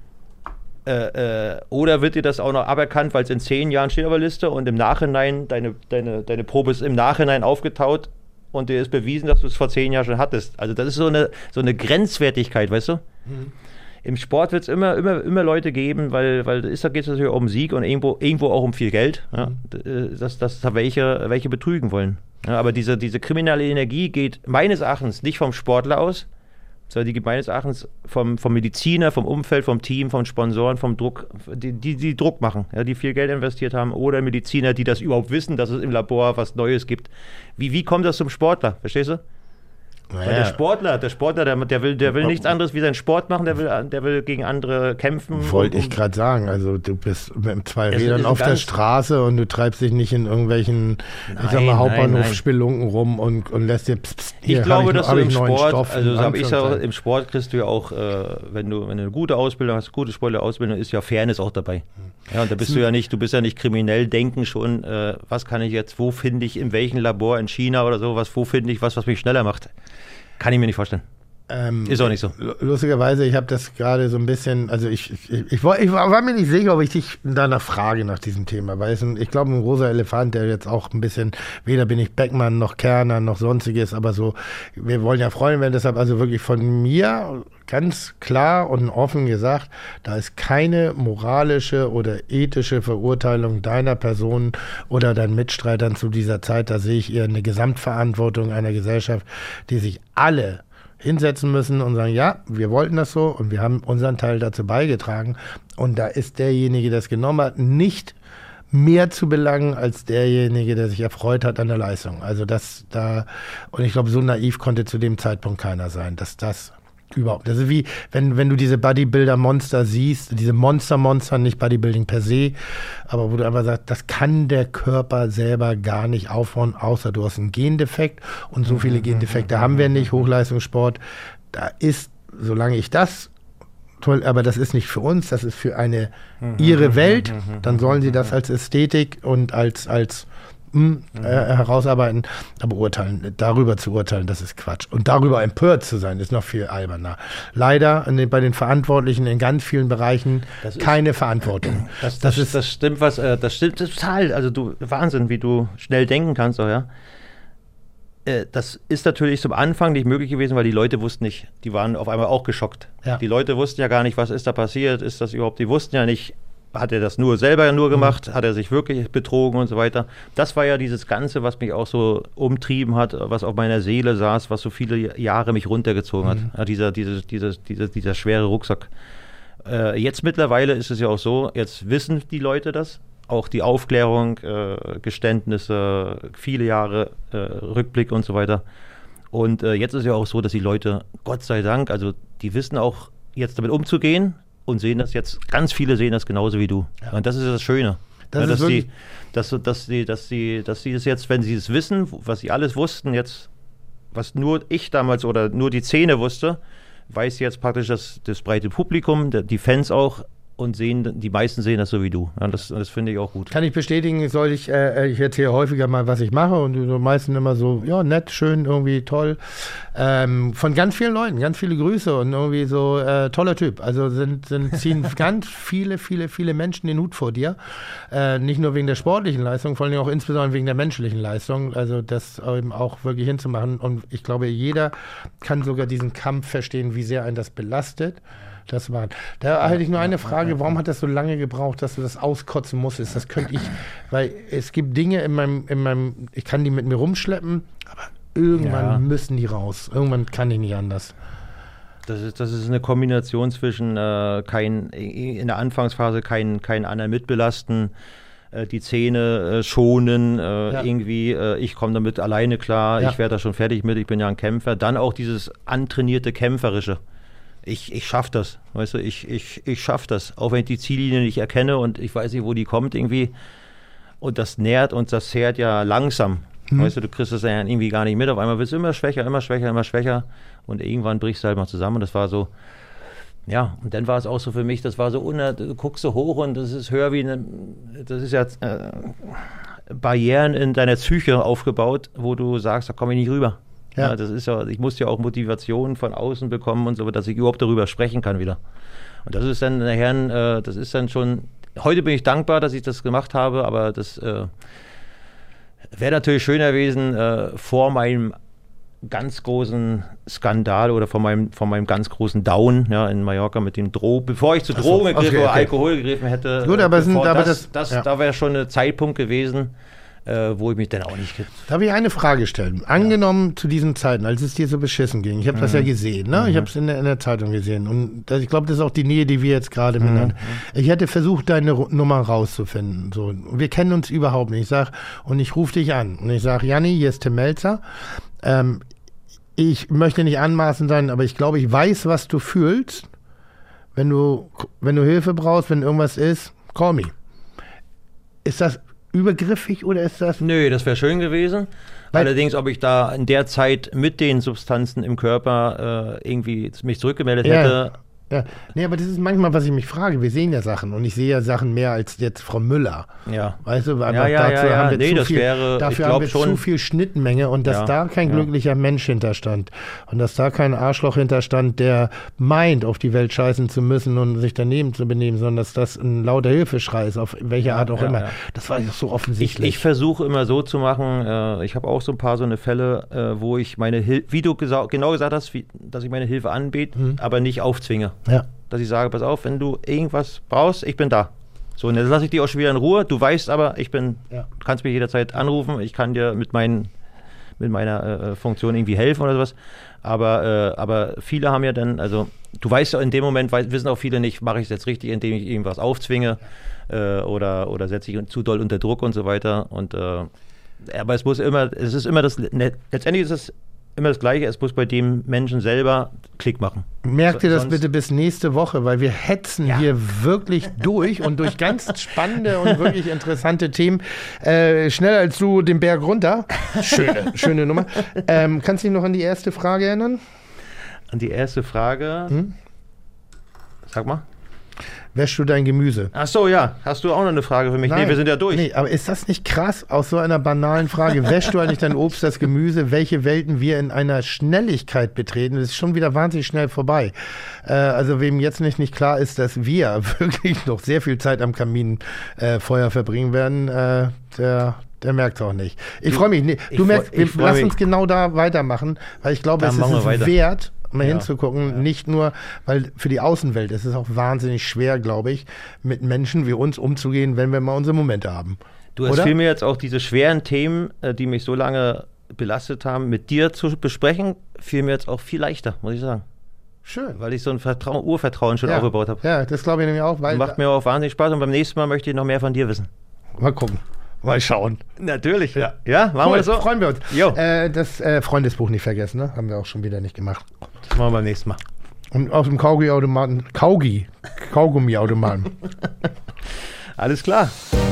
B: Äh, äh, oder wird dir das auch noch aberkannt, weil es in zehn Jahren steht auf der Liste und im Nachhinein, deine, deine, deine Probe ist im Nachhinein aufgetaut und dir ist bewiesen, dass du es vor zehn Jahren schon hattest. Also das ist so eine, so eine Grenzwertigkeit, weißt du? Mhm. Im Sport wird es immer, immer, immer Leute geben, weil, weil ist, da geht es natürlich um Sieg und irgendwo, irgendwo auch um viel Geld, ja? mhm. dass, dass da welche, welche betrügen wollen. Ja, aber diese, diese kriminelle Energie geht meines Erachtens nicht vom Sportler aus, sondern die geht meines Erachtens vom, vom Mediziner, vom Umfeld, vom Team, von Sponsoren, vom Druck, die, die, die Druck machen, ja, die viel Geld investiert haben, oder Mediziner, die das überhaupt wissen, dass es im Labor was Neues gibt. Wie, wie kommt das zum Sportler? Verstehst du?
C: Naja.
B: Weil der Sportler, der Sportler, der, der, will, der will nichts anderes wie seinen Sport machen, der will, der will gegen andere kämpfen.
C: Wollte
B: um,
C: ich gerade sagen, also du bist mit zwei
B: Es
C: Rädern
B: ist
C: auf der
B: ganz-
C: Straße und du treibst dich nicht in irgendwelchen, ich sag
B: Nein,
C: mal,
B: nein,
C: Hauptbahnhof-Spelunken rum und, und lässt dir pst, pst, hier,
B: Ich glaube,
C: hab ich,
B: dass
C: hab
B: du
C: ich
B: im
C: neuen
B: Sport,
C: Stoff,
B: also
C: in
B: so habe ich es ja,
C: Anführungszeichen.
B: im Sport kriegst du ja auch, äh, wenn du wenn du eine gute Ausbildung hast, gute sportliche Ausbildung, ist ja Fairness auch dabei. Ja, und da bist du ja nicht, du bist ja nicht kriminell denken schon, äh, was kann ich jetzt, wo finde ich, in welchem Labor in China oder so, was, wo finde ich was, was mich schneller macht. Kann ich mir nicht vorstellen.
C: Ähm,
B: Ist auch nicht so.
C: Lustigerweise, ich habe das gerade so ein bisschen, also ich, ich, ich, war, ich war mir nicht sicher, ob ich dich danach frage nach diesem Thema, weil es ein, ich glaube, ein großer Elefant, der jetzt auch ein bisschen, weder bin ich Beckmann noch Kerner noch sonstiges, aber so, wir wollen ja Freunde werden, deshalb also wirklich von mir ganz klar und offen gesagt, da ist keine moralische oder ethische Verurteilung deiner Person oder deinen Mitstreitern zu dieser Zeit, da sehe ich eher eine Gesamtverantwortung einer Gesellschaft, die sich alle hinsetzen müssen und sagen, ja, wir wollten das so und wir haben unseren Teil dazu beigetragen. Und da ist derjenige, der es genommen hat, nicht mehr zu belangen als derjenige, der sich erfreut hat an der Leistung. Also das da, und ich glaube, so naiv konnte zu dem Zeitpunkt keiner sein, dass das Überhaupt. Das ist wie, wenn, wenn du diese Bodybuilder-Monster siehst, diese Monster-Monster, nicht Bodybuilding per se, aber wo du einfach sagst, das kann der Körper selber gar nicht aufbauen, außer du hast einen Gendefekt und so viele Gendefekte haben wir nicht, Hochleistungssport. Da ist, solange ich das toll, aber das ist nicht für uns, das ist für eine ihre Welt, dann sollen sie das als Ästhetik und als, als mh, äh, herausarbeiten, aber urteilen, darüber zu urteilen, das ist Quatsch. Und darüber empört zu sein, ist noch viel alberner. Leider den, bei den Verantwortlichen in ganz vielen Bereichen
B: das
C: keine
B: ist,
C: Verantwortung.
B: Das, das, das, ist, das stimmt, was, äh, das stimmt total. Also du, Wahnsinn, wie du schnell denken kannst, auch, ja. Das ist natürlich zum Anfang nicht möglich gewesen, weil die Leute wussten nicht, die waren auf einmal auch geschockt. Ja. Die Leute wussten ja gar nicht, was ist da passiert, ist das überhaupt, die wussten ja nicht, hat er das nur selber nur gemacht, mhm. hat er sich wirklich betrogen und so weiter. Das war ja dieses Ganze, was mich auch so umtrieben hat, was auf meiner Seele saß, was so viele Jahre mich runtergezogen mhm. hat. Ja, dieser, dieser, dieser, dieser, dieser schwere Rucksack. Äh, jetzt mittlerweile ist es ja auch so, jetzt wissen die Leute das. Auch die Aufklärung, äh, Geständnisse, viele Jahre äh, Rückblick und so weiter. Und äh, jetzt ist es ja auch so, dass die Leute, Gott sei Dank, also die wissen auch jetzt damit umzugehen und sehen das jetzt, ganz viele sehen das genauso wie du. Ja. Und das ist das Schöne. Das ja, dass, ist die, dass, dass, die, dass, die, dass sie das jetzt, wenn sie es wissen, was sie alles wussten, jetzt, was nur ich damals oder nur die Szene wusste, weiß jetzt praktisch das, das breite Publikum, die Fans auch, und sehen, die meisten sehen das so wie du. Ja, das, das finde ich auch gut.
C: Kann ich bestätigen, soll ich, äh, ich erzähle häufiger mal, was ich mache und die meisten immer so, ja, nett, schön, irgendwie toll. Ähm, von ganz vielen Leuten, ganz viele Grüße und irgendwie so, äh, toller Typ. Also sind, sind ziehen ganz viele, viele, viele Menschen den Hut vor dir. Äh, nicht nur wegen der sportlichen Leistung, vor allem auch insbesondere wegen der menschlichen Leistung. Also das eben auch wirklich hinzumachen. Und ich glaube, jeder kann sogar diesen Kampf verstehen, wie sehr einen das belastet. Das war. Da hätte ich nur eine Frage, warum hat das so lange gebraucht, dass du das auskotzen musstest? Das könnte ich, weil es gibt Dinge in meinem, in meinem, ich kann die mit mir rumschleppen, aber irgendwann ja. müssen die raus. Irgendwann kann ich nicht anders.
B: Das ist, das ist eine Kombination zwischen äh, kein, in der Anfangsphase keinen kein anderen mitbelasten, äh, die Zähne äh, schonen, äh, ja. irgendwie, äh, ich komme damit alleine klar, ja. ich werde da schon fertig mit, ich bin ja ein Kämpfer. Dann auch dieses antrainierte Kämpferische. Ich, ich schaffe das, weißt du, ich, ich, ich schaffe das, auch wenn ich die Ziellinie nicht erkenne und ich weiß nicht, wo die kommt irgendwie. Und das nährt und das zehrt ja langsam. Mhm. Weißt du, du kriegst das ja irgendwie gar nicht mit. Auf einmal wirst du immer schwächer, immer schwächer, immer schwächer. Und irgendwann brichst du halt mal zusammen. Und das war so, ja, und dann war es auch so für mich, das war so, uner, du guckst so hoch und das ist höher wie eine, das ist ja äh, Barrieren in deiner Psyche aufgebaut, wo du sagst, da komme ich nicht rüber. Ja. Ja, das ist ja, ich musste ja auch Motivation von außen bekommen und so, dass ich überhaupt darüber sprechen kann wieder. Und das ist dann nachher, äh, das ist dann schon, heute bin ich dankbar, dass ich das gemacht habe, aber das äh, wäre natürlich schöner gewesen, äh, vor meinem ganz großen Skandal oder vor meinem, vor meinem ganz großen Down, ja, in Mallorca mit dem Drogen, bevor ich zu Drogen gegriffen okay, okay. oder Alkohol gegriffen hätte.
C: Gut, aber, sind, aber
B: das, das, das ja. da wäre schon ein Zeitpunkt gewesen, Äh, wo ich mich dann auch nicht...
C: Darf ich eine Frage stellen? Angenommen ja. zu diesen Zeiten, als es dir so beschissen ging, ich habe mhm. das ja gesehen, ne? Mhm. ich habe es in, in der Zeitung gesehen und das, ich glaube, das ist auch die Nähe, die wir jetzt gerade mhm. miteinander... Ich hätte versucht, deine R- Nummer rauszufinden. So. Wir kennen uns überhaupt nicht. Ich sag, und ich rufe dich an und ich sage, Janni, hier ist Tim Melzer. Ähm, ich möchte nicht anmaßend sein, aber ich glaube, ich weiß, was du fühlst. Wenn du, wenn du Hilfe brauchst, wenn irgendwas ist, call me. Ist das übergriffig oder ist das...
B: Nö, das wäre schön gewesen. Weil Allerdings, ob ich da in der Zeit mit den Substanzen im Körper äh, irgendwie mich zurückgemeldet
C: ja.
B: hätte...
C: Ja, nee, aber das ist manchmal, was ich mich frage. Wir sehen ja Sachen und ich sehe ja Sachen mehr als jetzt Frau Müller.
B: Ja.
C: Weißt du,
B: ja, ja,
C: dazu
B: ja, ja.
C: haben wir
B: nee,
C: zu
B: das
C: viel,
B: wäre,
C: dafür
B: ich
C: haben wir
B: schon,
C: zu viel Schnittmenge und dass
B: ja,
C: da kein
B: ja.
C: glücklicher Mensch hinterstand und dass da kein Arschloch hinterstand, der meint, auf die Welt scheißen zu müssen und sich daneben zu benehmen, sondern dass das ein lauter Hilfeschrei ist, auf welche
B: ja,
C: Art auch
B: ja,
C: immer.
B: Ja.
C: Das war ja so offensichtlich.
B: Ich, ich versuche immer so zu machen, äh, ich habe auch so ein paar so eine Fälle, äh, wo ich meine Hilfe, wie du gesa- genau gesagt hast, wie, dass ich meine Hilfe anbiete, mhm. aber nicht aufzwinge.
C: Ja.
B: Dass ich sage, pass auf, wenn du irgendwas brauchst, ich bin da. So, und dann lasse ich dich auch schon wieder in Ruhe. Du weißt aber, ich bin, ja. du kannst mich jederzeit anrufen, ich kann dir mit, meinen, mit meiner äh, Funktion irgendwie helfen oder sowas. Aber, äh, aber viele haben ja dann, also du weißt ja in dem Moment, weiß, wissen auch viele nicht, mache ich es jetzt richtig, indem ich irgendwas aufzwinge äh, oder, oder setze ich zu doll unter Druck und so weiter. Und, äh, aber es muss immer, es ist immer das, letztendlich ist es immer das Gleiche, es muss bei dem Menschen selber Klick machen.
C: Merkt ihr das
B: Sonst-
C: bitte bis nächste Woche, weil wir hetzen
B: Ja.
C: hier wirklich durch und durch ganz spannende und wirklich interessante Themen. Äh, schneller als du den Berg runter. Schöne, schöne Nummer. Ähm, kannst du dich noch an die erste Frage erinnern?
B: An die erste Frage.
C: Hm?
B: Sag mal.
C: Wäschst du dein Gemüse?
B: Ach so, ja. Hast du auch noch eine Frage für mich?
C: Nein.
B: Nee, wir sind ja durch.
C: Nee, aber ist das nicht krass aus so einer banalen Frage? Wäschst du eigentlich dein Obst, das Gemüse? Welche Welten wir in einer Schnelligkeit betreten? Das ist schon wieder wahnsinnig schnell vorbei. Äh, also wem jetzt nicht, nicht klar ist, dass wir wirklich noch sehr viel Zeit am Kaminfeuer äh, verbringen werden, äh, der... Der merkt es auch nicht. Ich freue mich. Nee,
B: ich
C: du
B: freu-
C: merkst,
B: ich
C: wir,
B: freu
C: lass
B: mich.
C: uns genau da weitermachen, weil ich glaube,
B: Da
C: es ist
B: machen wir
C: es
B: weiter.
C: wert, mal
B: Ja.
C: hinzugucken.
B: Ja.
C: Nicht nur, weil für die Außenwelt ist es auch wahnsinnig schwer, glaube ich, mit Menschen wie uns umzugehen, wenn wir mal unsere Momente haben.
B: Du, es
C: Oder?
B: fiel mir jetzt auch diese schweren Themen, äh, die mich so lange belastet haben, mit dir zu besprechen, fiel mir jetzt auch viel leichter, muss ich sagen.
C: Schön.
B: Weil ich so ein Vertrauen, Urvertrauen schon
C: Ja.
B: aufgebaut habe.
C: Ja, das glaube ich nämlich auch. Weil,
B: Macht mir auch wahnsinnig Spaß und beim nächsten Mal möchte ich noch mehr von dir wissen.
C: mal gucken. Mal schauen.
B: Natürlich. Ja, ja machen
C: Cool,
B: wir das so?
C: freuen wir uns.
B: Jo.
C: Äh, das äh, Freundesbuch nicht vergessen, ne? Haben wir auch schon wieder nicht gemacht.
B: Das machen wir beim nächsten Mal.
C: Und aus dem Kaugummi-Automaten, Kaugi, Kaugummi-Automaten.
B: Alles klar.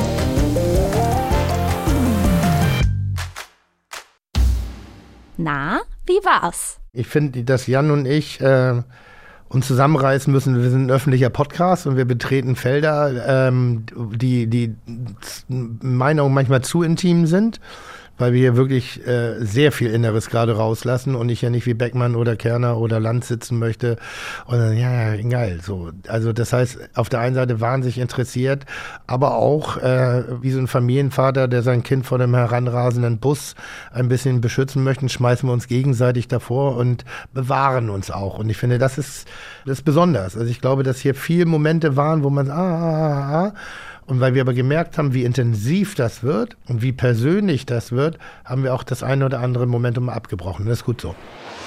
D: Na, wie war's?
C: Ich finde, dass Jan und ich äh, uns zusammenreißen müssen. Wir sind ein öffentlicher Podcast und wir betreten Felder, ähm, die, die in meinen Augen manchmal zu intim sind, weil wir hier wirklich äh, sehr viel Inneres gerade rauslassen und ich ja nicht wie Beckmann oder Kerner oder Land sitzen möchte und dann, ja, ja, geil, so. Also das heißt, auf der einen Seite wahnsinnig interessiert, aber auch äh, wie so ein Familienvater, der sein Kind vor dem heranrasenden Bus ein bisschen beschützen möchte, schmeißen wir uns gegenseitig davor und bewahren uns auch. Und ich finde, das ist, das ist besonders. Also ich glaube, dass hier viele Momente waren, wo man, ah, ah, ah, ah, und weil wir aber gemerkt haben, wie intensiv das wird und wie persönlich das wird, haben wir auch das eine oder andere Momentum abgebrochen. Das ist gut so.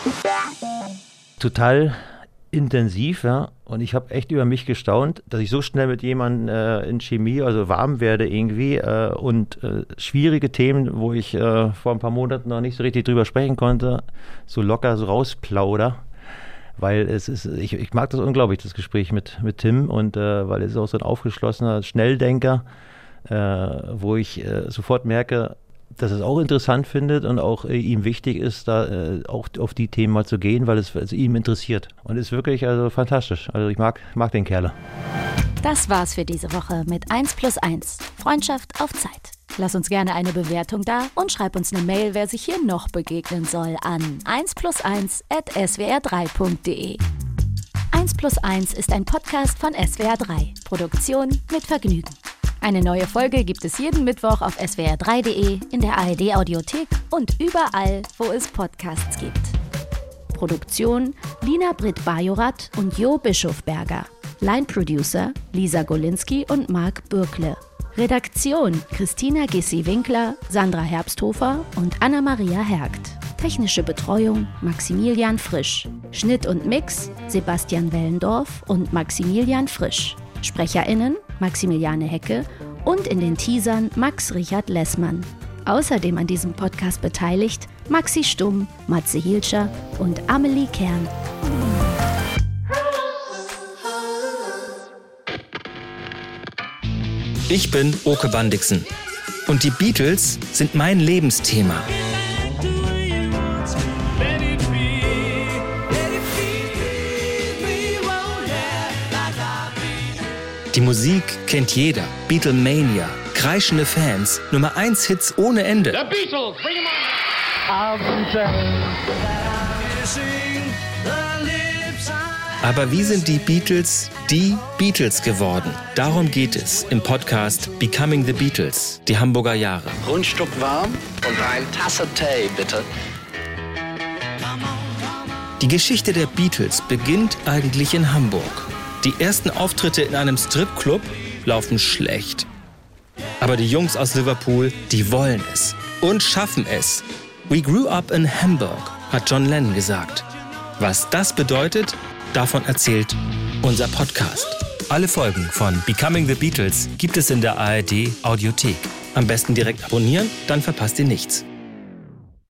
B: Total intensiv, ja. Und ich habe echt über mich gestaunt, dass ich so schnell mit jemandem äh, in Chemie, also warm werde irgendwie äh, und äh, schwierige Themen, wo ich äh, vor ein paar Monaten noch nicht so richtig drüber sprechen konnte, so locker so rausplauder. Weil es ist, ich, ich mag das unglaublich, das Gespräch mit, mit Tim, und äh, weil er ist auch so ein aufgeschlossener Schnelldenker, äh, wo ich äh, sofort merke, dass er es auch interessant findet und auch äh, ihm wichtig ist, da äh, auch auf die Themen mal zu gehen, weil es, es ihm interessiert. Und ist wirklich also fantastisch. Also ich mag, mag den Kerle.
D: Das war's für diese Woche mit eins plus eins. Freundschaft auf Zeit. Lass uns gerne eine Bewertung da und schreib uns eine Mail, wer sich hier noch begegnen soll, an eins plus eins at s w r drei punkt d e. eins plus eins ist ein Podcast von S W R drei. Produktion mit Vergnügen. Eine neue Folge gibt es jeden Mittwoch auf s w r drei punkt d e, in der A R D Audiothek und überall, wo es Podcasts gibt. Produktion Lina Britt-Bajorath und Jo Bischofberger. Line-Producer Lisa Golinski und Marc Bürkle. Redaktion Christina Gissi-Winkler, Sandra Herbsthofer und Anna-Maria Hergt. Technische Betreuung Maximilian Frisch. Schnitt und Mix Sebastian Wellendorf und Maximilian Frisch. SprecherInnen Maximiliane Hecke und in den Teasern Max Richard Lessmann. Außerdem an diesem Podcast beteiligt Maxi Stumm, Matze Hielscher und Amelie Kern.
A: Ich bin Oke Bandixen und die Beatles sind mein Lebensthema. Die Musik kennt jeder, Beatlemania, kreischende Fans, Nummer eins Hits ohne Ende.
E: The Beatles, bring 'em on!
A: Aber wie sind die Beatles die Beatles geworden? Darum geht es im Podcast Becoming the Beatles, die Hamburger Jahre.
F: Grundstück warm und eine Tasse Tee, bitte.
A: Die Geschichte der Beatles beginnt eigentlich in Hamburg. Die ersten Auftritte in einem Stripclub laufen schlecht. Aber die Jungs aus Liverpool, die wollen es und schaffen es. We grew up in Hamburg, hat John Lennon gesagt. Was das bedeutet, davon erzählt unser Podcast. Alle Folgen von Becoming the Beatles gibt es in der A R D Audiothek. Am besten direkt abonnieren, dann verpasst ihr nichts.